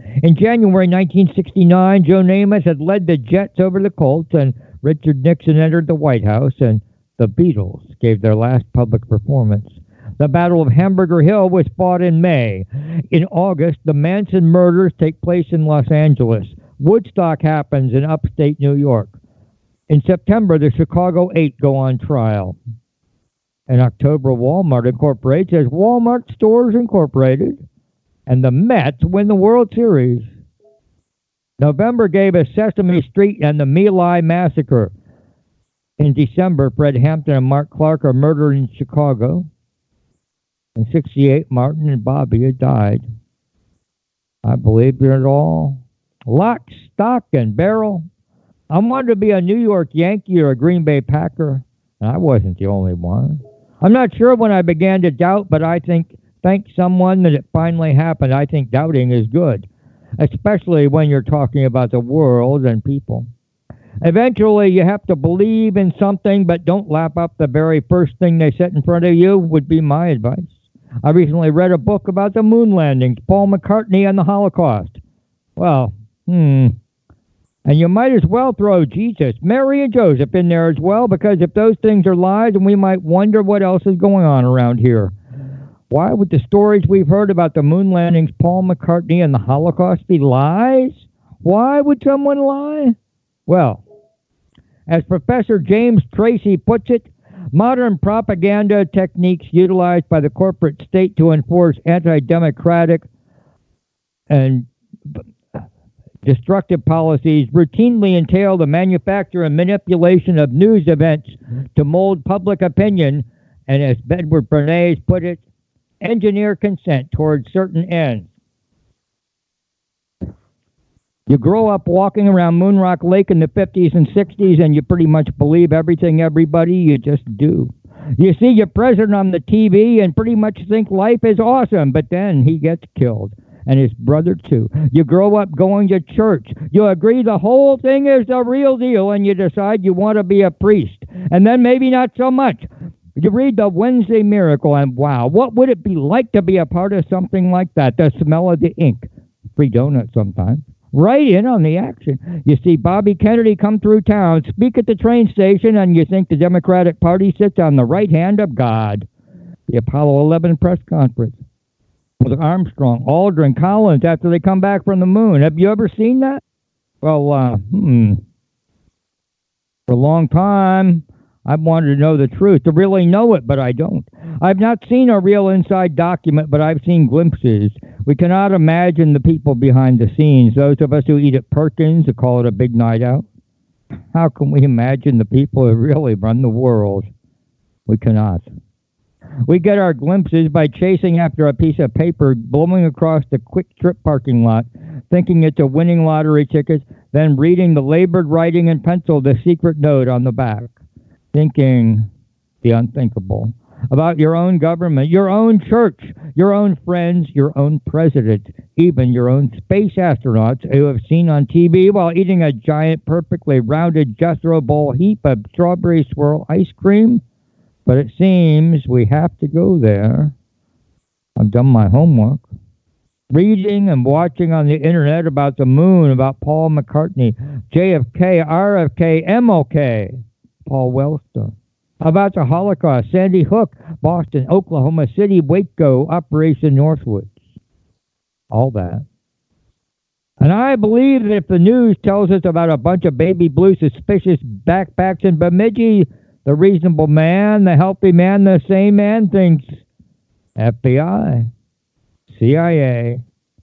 In January 1969, Joe Namath had led the Jets over the Colts, and Richard Nixon entered the White House, and the Beatles gave their last public performance. The Battle of Hamburger Hill was fought in May. In August, the Manson murders take place in Los Angeles. Woodstock happens in upstate New York. In September, the Chicago 8 go on trial. In October, Walmart incorporates as Walmart Stores Incorporated, and the Mets win the World Series. November gave us Sesame Street and the My Lai Massacre. In December, Fred Hampton and Mark Clark are murdered in Chicago. In 1968, Martin and Bobby had died. I believed in it all. Lock, stock, and barrel. I wanted to be a New York Yankee or a Green Bay Packer, and I wasn't the only one. I'm not sure when I began to doubt, but I thank someone that it finally happened. I think doubting is good, especially when you're talking about the world and people. Eventually, you have to believe in something, but don't lap up the very first thing they set in front of you, would be my advice. I recently read a book about the moon landings, Paul McCartney and the Holocaust. Well, and you might as well throw Jesus, Mary, and Joseph in there as well, because if those things are lies, then we might wonder what else is going on around here. Why would the stories we've heard about the moon landings, Paul McCartney, and the Holocaust be lies? Why would someone lie? Well, as Professor James Tracy puts it, modern propaganda techniques utilized by the corporate state to enforce anti-democratic and destructive policies routinely entail the manufacture and manipulation of news events to mold public opinion, and as Edward Bernays put it, engineer consent towards certain ends. You grow up walking around Moonrock Lake in the 50s and 60s, and you pretty much believe everything you just do. You see your president on the TV and pretty much think life is awesome, but then he gets killed, and his brother too. You grow up going to church. You agree the whole thing is the real deal, and you decide you want to be a priest. And then maybe not so much. You read the Wednesday Miracle, and wow, what would it be like to be a part of something like that? The smell of the ink. Free donuts sometimes. Right in on the action. You see Bobby Kennedy come through town, speak at the train station, and you think the Democratic Party sits on the right hand of God. The Apollo 11 press conference with Armstrong, Aldrin, Collins after they come back from the moon. Have you ever seen that? Well, for a long time, I've wanted to know the truth, to really know it, but I don't. I've not seen a real inside document, but I've seen glimpses. We cannot imagine the people behind the scenes, those of us who eat at Perkins, who call it a big night out. How can we imagine the people who really run the world? We cannot. We get our glimpses by chasing after a piece of paper, blowing across the Quick Trip parking lot, thinking it's a winning lottery ticket, then reading the labored writing in pencil, the secret note on the back, thinking the unthinkable about your own government, your own church, your own friends, your own president, even your own space astronauts who have seen on TV while eating a giant, perfectly rounded Jethro Bowl heap of strawberry swirl ice cream. But it seems we have to go there. I've done my homework. Reading and watching on the internet about the moon, about Paul McCartney, JFK, RFK, MLK, Paul Wellstone, about the Holocaust, Sandy Hook, Boston, Oklahoma City, Waco, Operation Northwoods, all that. And I believe that if the news tells us about a bunch of baby blue suspicious backpacks in Bemidji, the reasonable man, the healthy man, the sane man thinks FBI, CIA,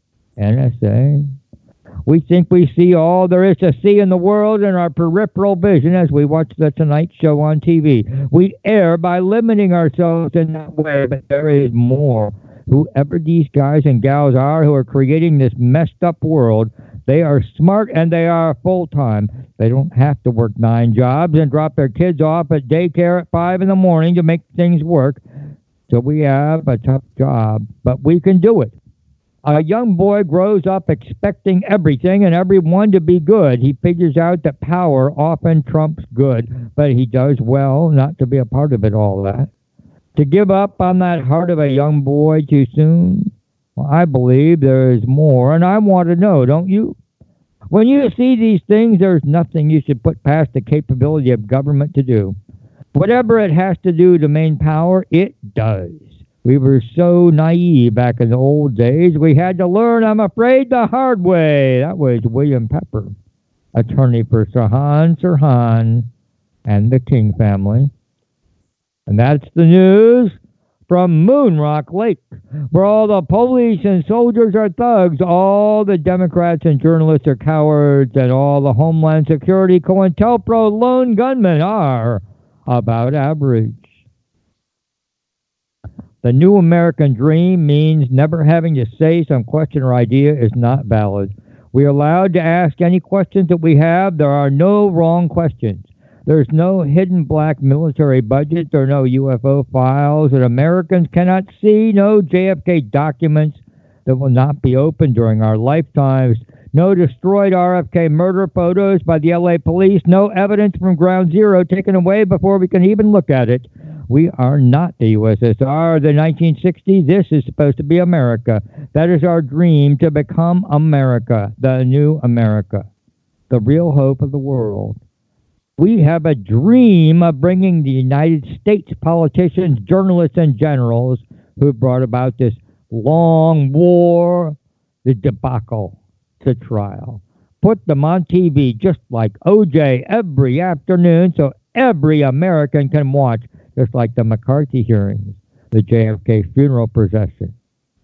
NSA. We think we see all there is to see in the world in our peripheral vision as we watch the Tonight Show on TV. We err by limiting ourselves in that way, but there is more. Whoever these guys and gals are who are creating this messed up world, they are smart and they are full-time. They don't have to work 9 jobs and drop their kids off at daycare at 5 in the morning to make things work. So we have a tough job, but we can do it. A young boy grows up expecting everything and everyone to be good. He figures out that power often trumps good, but he does well not to be a part of it all that. To give up on that heart of a young boy too soon, Well, I believe there is more, and I want to know, don't you? When you see these things, there's nothing you should put past the capability of government to do. Whatever it has to do to main power, it does. We were so naive back in the old days, we had to learn, I'm afraid, the hard way. That was William Pepper, attorney for Sirhan, and the King family. And that's the news from Moonrock Lake, where all the police and soldiers are thugs, all the Democrats and journalists are cowards, and all the Homeland Security COINTELPRO lone gunmen are about average. The new American dream means never having to say some question or idea is not valid. We are allowed to ask any questions that we have. There are no wrong questions. There's no hidden black military budget. There are no UFO files that Americans cannot see. No JFK documents that will not be opened during our lifetimes. No destroyed RFK murder photos by the LA police. No evidence from Ground Zero taken away before we can even look at it. We are not the USSR, the 1960s. This is supposed to be America. That is our dream, to become America, the new America, the real hope of the world. We have a dream of bringing the United States politicians, journalists, and generals who brought about this long war, the debacle, to trial. Put them on TV just like OJ every afternoon so every American can watch, just like the McCarthy hearings, the JFK funeral procession.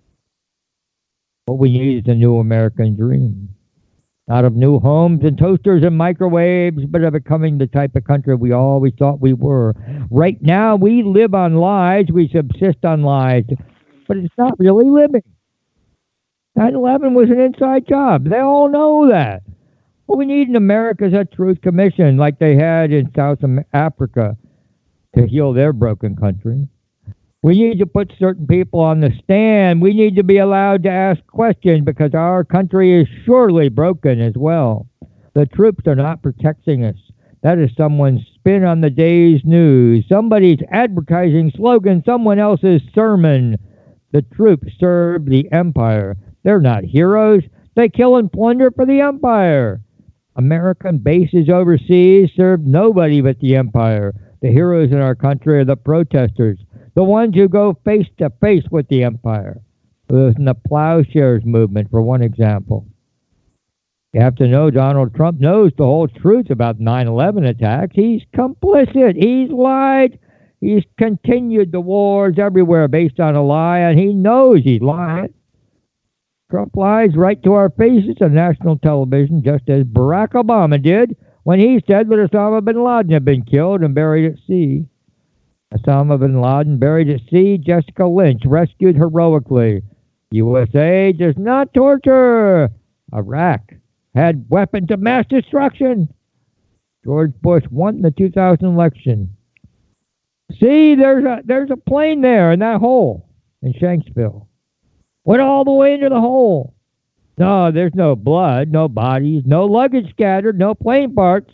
What we need is a new American dream. Not of new homes and toasters and microwaves, but of becoming the type of country we always thought we were. Right now, we live on lies. We subsist on lies. But it's not really living. 9/11 was an inside job. They all know that. What we need in America is a truth commission like they had in South Africa to heal their broken country. We need to put certain people on the stand. We need to be allowed to ask questions because our country is surely broken as well. The troops are not protecting us. That is someone's spin on the day's news. Somebody's advertising slogan, someone else's sermon. The troops serve the empire. They're not heroes. They kill and plunder for the empire. American bases overseas serve nobody but the empire. The heroes in our country are the protesters, the ones who go face to face with the empire. In the plowshares movement, for one example. You have to know Donald Trump knows the whole truth about 9/11 attacks. He's complicit. He's lied. He's continued the wars everywhere based on a lie, and he knows he's lying. Trump lies right to our faces on national television, just as Barack Obama did when he said that Osama bin Laden had been killed and buried at sea. Osama bin Laden buried at sea, Jessica Lynch rescued heroically. USA does not torture. Iraq had weapons of mass destruction. George Bush won the 2000 election. See, there's a plane there in that hole in Shanksville. Went all the way into the hole. No, there's no blood, no bodies, no luggage scattered, no plane parts.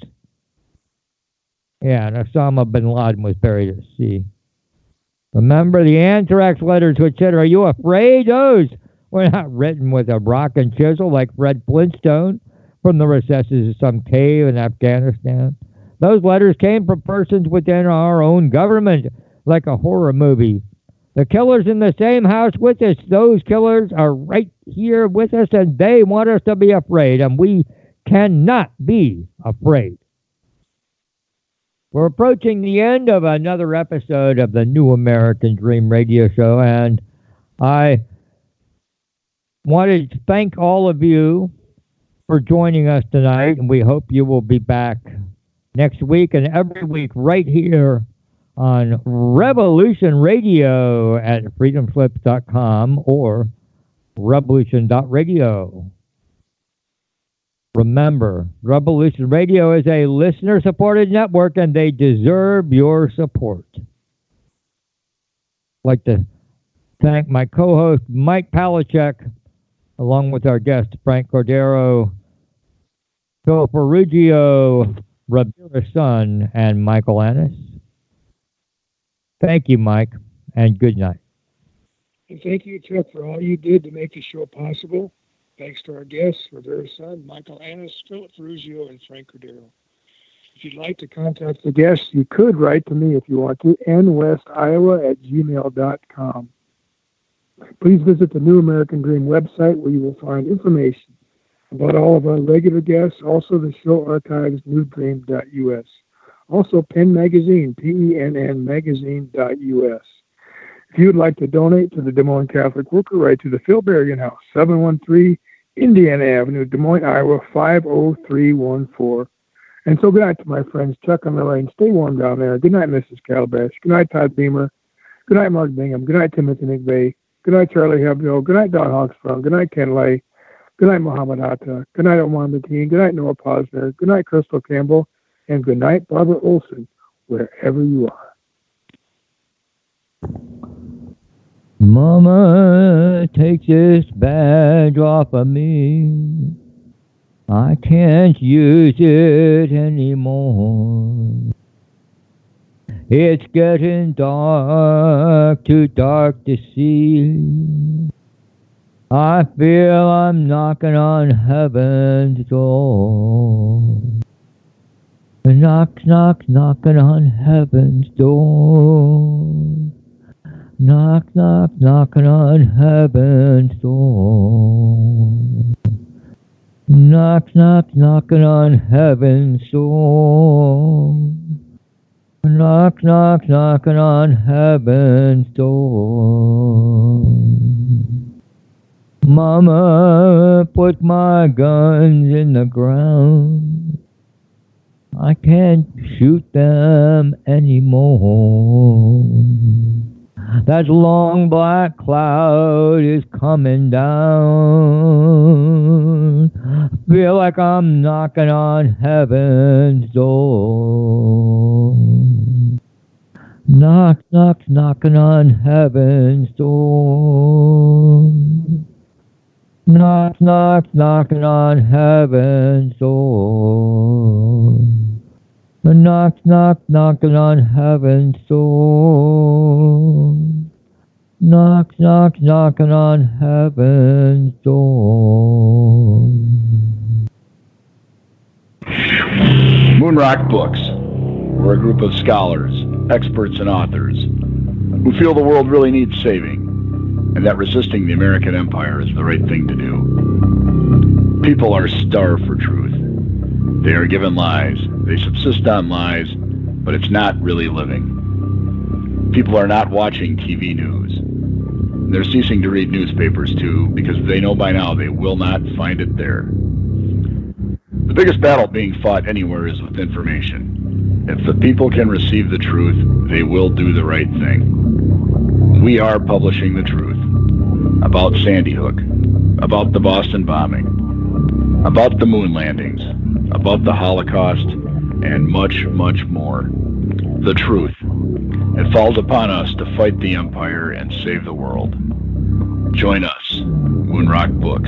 Yeah, and Osama bin Laden was buried at sea. Remember the anthrax letters which said, "Are you afraid?" Those were not written with a rock and chisel like Fred Flintstone from the recesses of some cave in Afghanistan. Those letters came from persons within our own government, like a horror movie. The killer's in the same house with us. Those killers are right here with us, and they want us to be afraid, and we cannot be afraid. We're approaching the end of another episode of the New American Dream radio show, and I wanted to thank all of you for joining us tonight, and we hope you will be back next week and every week right here on Revolution Radio at freedomslips.com or revolution.radio. Remember, Revolution Radio is a listener-supported network, and they deserve your support. I'd like to thank my co-host, Mike Palachuk, along with our guest, Frank Cordero, Phil Ferrugio, Rivera's son, and Michael Annis. Thank you, Mike, and good night.
And thank you, Chuck, for all you did to make the show possible. Thanks to our guests, Rivera's son, Michael Annis, Philip Ferrugio, and Frank Cordero. If you'd like to contact the guests, you could write to me if you want to, nwestiowa@gmail.com. Please visit the New American Dream website where you will find information about all of our regular guests, also the show archives, newdream.us. Also, Penn Magazine, PENN magazine.us. If you would like to donate to the Des Moines Catholic Worker, write to the Phil Berrigan House, 713 Indiana Avenue, Des Moines, Iowa, 50314. And so good night to my friends Chuck and Lorraine. Stay warm down there. Good night, Mrs. Calabash. Good night, Todd Beamer. Good night, Mark Bingham. Good night, Timothy McVeigh. Good night, Charlie Hebdo. Good night, Don Hawkstrong. Good night, Ken Lay. Good night, Muhammad Atta. Good night, Omar McKean. Good night, Noah Posner. Good night, Crystal Campbell. And good night, Barbara Olson, wherever you are.
Mama, take this badge off of me. I can't use it anymore. It's getting dark, too dark to see. I feel I'm knocking on heaven's door. Knock, knock, knocking on heaven's door. Knock, knock, knocking on heaven's door. Knock, knock, knocking on heaven's door. Knock, knock, knocking on heaven's door. Mama, put my guns in the ground. I can't shoot them anymore. That long black cloud is coming down. Feel like I'm knocking on heaven's door. Knock, knock, knocking on heaven's door. Knock, knock, knocking on heaven's door. Knock, knock, knocking on heaven's door. Knock, knock, knocking on heaven's door.
Moonrock Books. We're a group of scholars, experts, and authors who feel the world really needs saving, and that resisting the American empire is the right thing to do. People are starved for truth. They are given lies. They subsist on lies, but it's not really living. People are not watching TV news. They're ceasing to read newspapers, too, because they know by now they will not find it there. The biggest battle being fought anywhere is with information. If the people can receive the truth, they will do the right thing. We are publishing the truth about Sandy Hook, about the Boston bombing, about the moon landings, about the Holocaust, and much, much more. The truth. It falls upon us to fight the empire and save the world. Join us, Moonrock Books.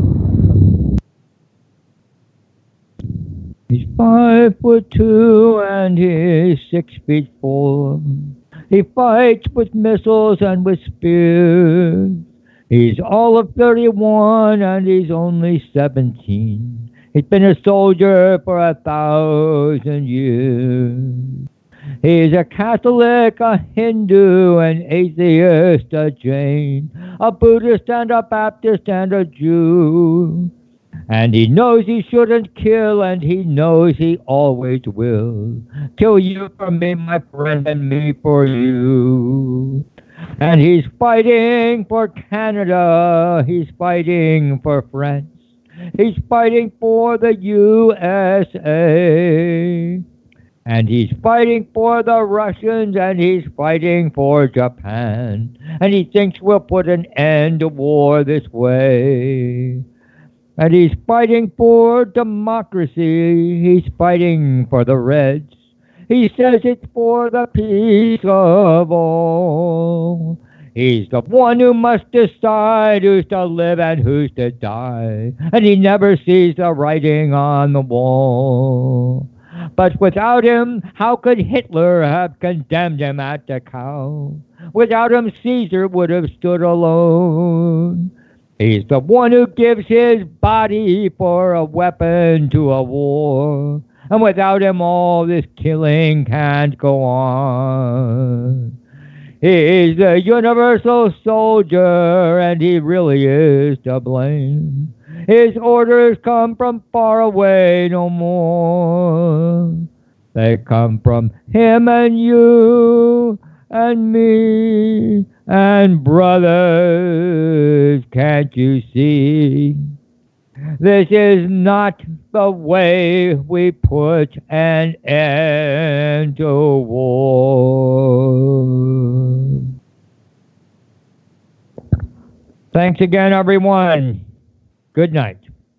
He's 5'2" and he's 6'4". He fights with missiles and with spears. He's all of 31 and he's only 17. He's been a soldier for 1,000 years. He's a Catholic, a Hindu, an atheist, a Jain, a Buddhist and a Baptist and a Jew. And he knows he shouldn't kill, and he knows he always will. Kill you for me, my friend, and me for you. And he's fighting for Canada. He's fighting for France. He's fighting for the USA. And he's fighting for the Russians, and he's fighting for Japan. And he thinks we'll put an end to war this way. And he's fighting for democracy. He's fighting for the Reds. He says it's for the peace of all. He's the one who must decide who's to live and who's to die. And he never sees the writing on the wall. But without him, how could Hitler have condemned him at Dachau? Without him, Caesar would have stood alone. He's the one who gives his body for a weapon to a war. And without him, all this killing can't go on. He's the universal soldier, and he really is to blame. His orders come from far away no more. They come from him and you and me and brothers, can't you see? This is not the way we put an end to war. Thanks again, everyone. Good night.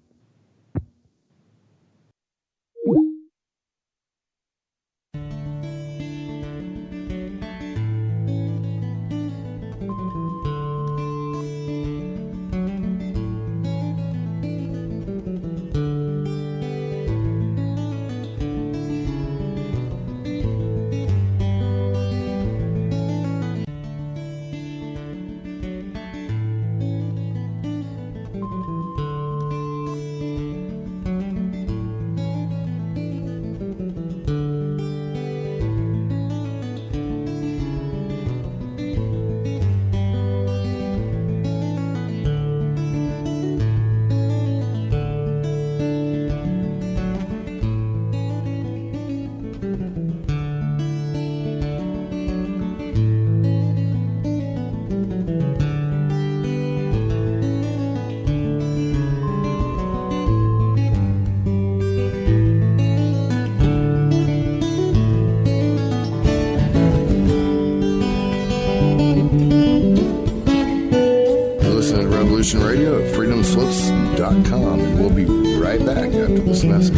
Radio at freedomslips.com, and we'll be right back after this message.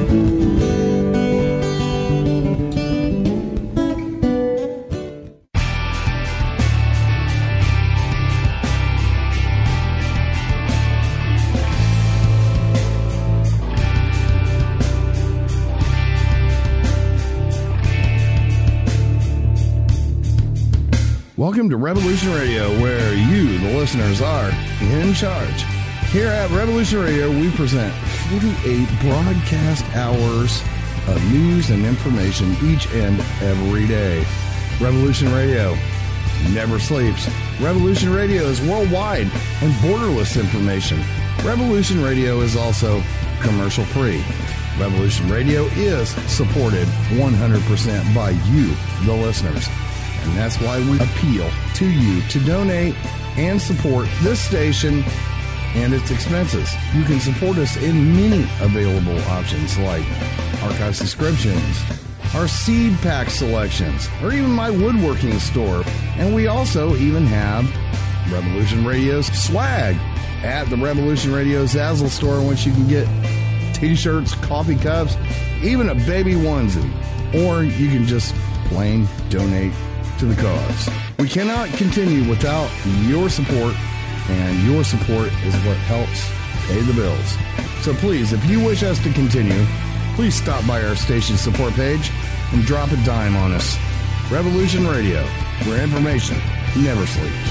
Welcome to Revolution Radio, where you, the listeners, are in charge. Here at Revolution Radio, we present 48 broadcast hours of news and information each and every day. Revolution Radio never sleeps. Revolution Radio is worldwide and borderless information. Revolution Radio is also commercial-free. Revolution Radio is supported 100% by you, the listeners. And that's why we appeal to you to donate and support this station and its expenses. You can support us in many available options like archive subscriptions, our seed pack selections, or even my woodworking store. And we also even have Revolution Radio's swag at the Revolution Radio Zazzle store, which you can get t-shirts, coffee cups, even a baby onesie. Or you can just plain donate to the cause. We cannot continue without your support, and your support is what helps pay the bills. So please, if you wish us to continue, please stop by our station support page and drop a dime on us. Revolution Radio, where information never sleeps.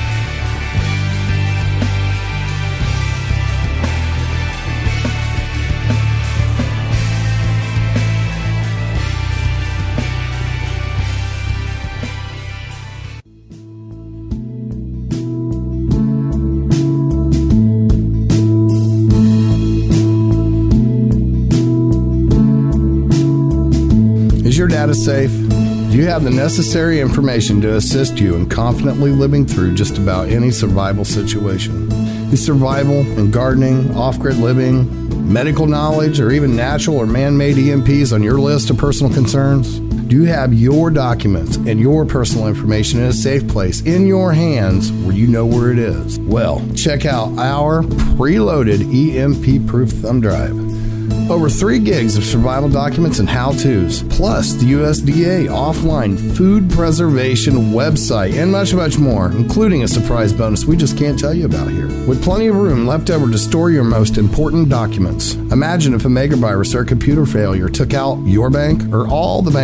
Is your data safe? Do you have the necessary information to assist you in confidently living through just about any survival situation? Is survival and gardening, off-grid living, medical knowledge, or even natural or man-made EMPs on your list of personal concerns? Do you have your documents and your personal information in a safe place in your hands where you know where it is? Well, check out our preloaded EMP-proof thumb drive. Over 3 gigs of survival documents and how-tos, plus the USDA offline food preservation website, and much, much more, including a surprise bonus we just can't tell you about here. With plenty of room left over to store your most important documents. Imagine if a megavirus or a computer failure took out your bank or all the banks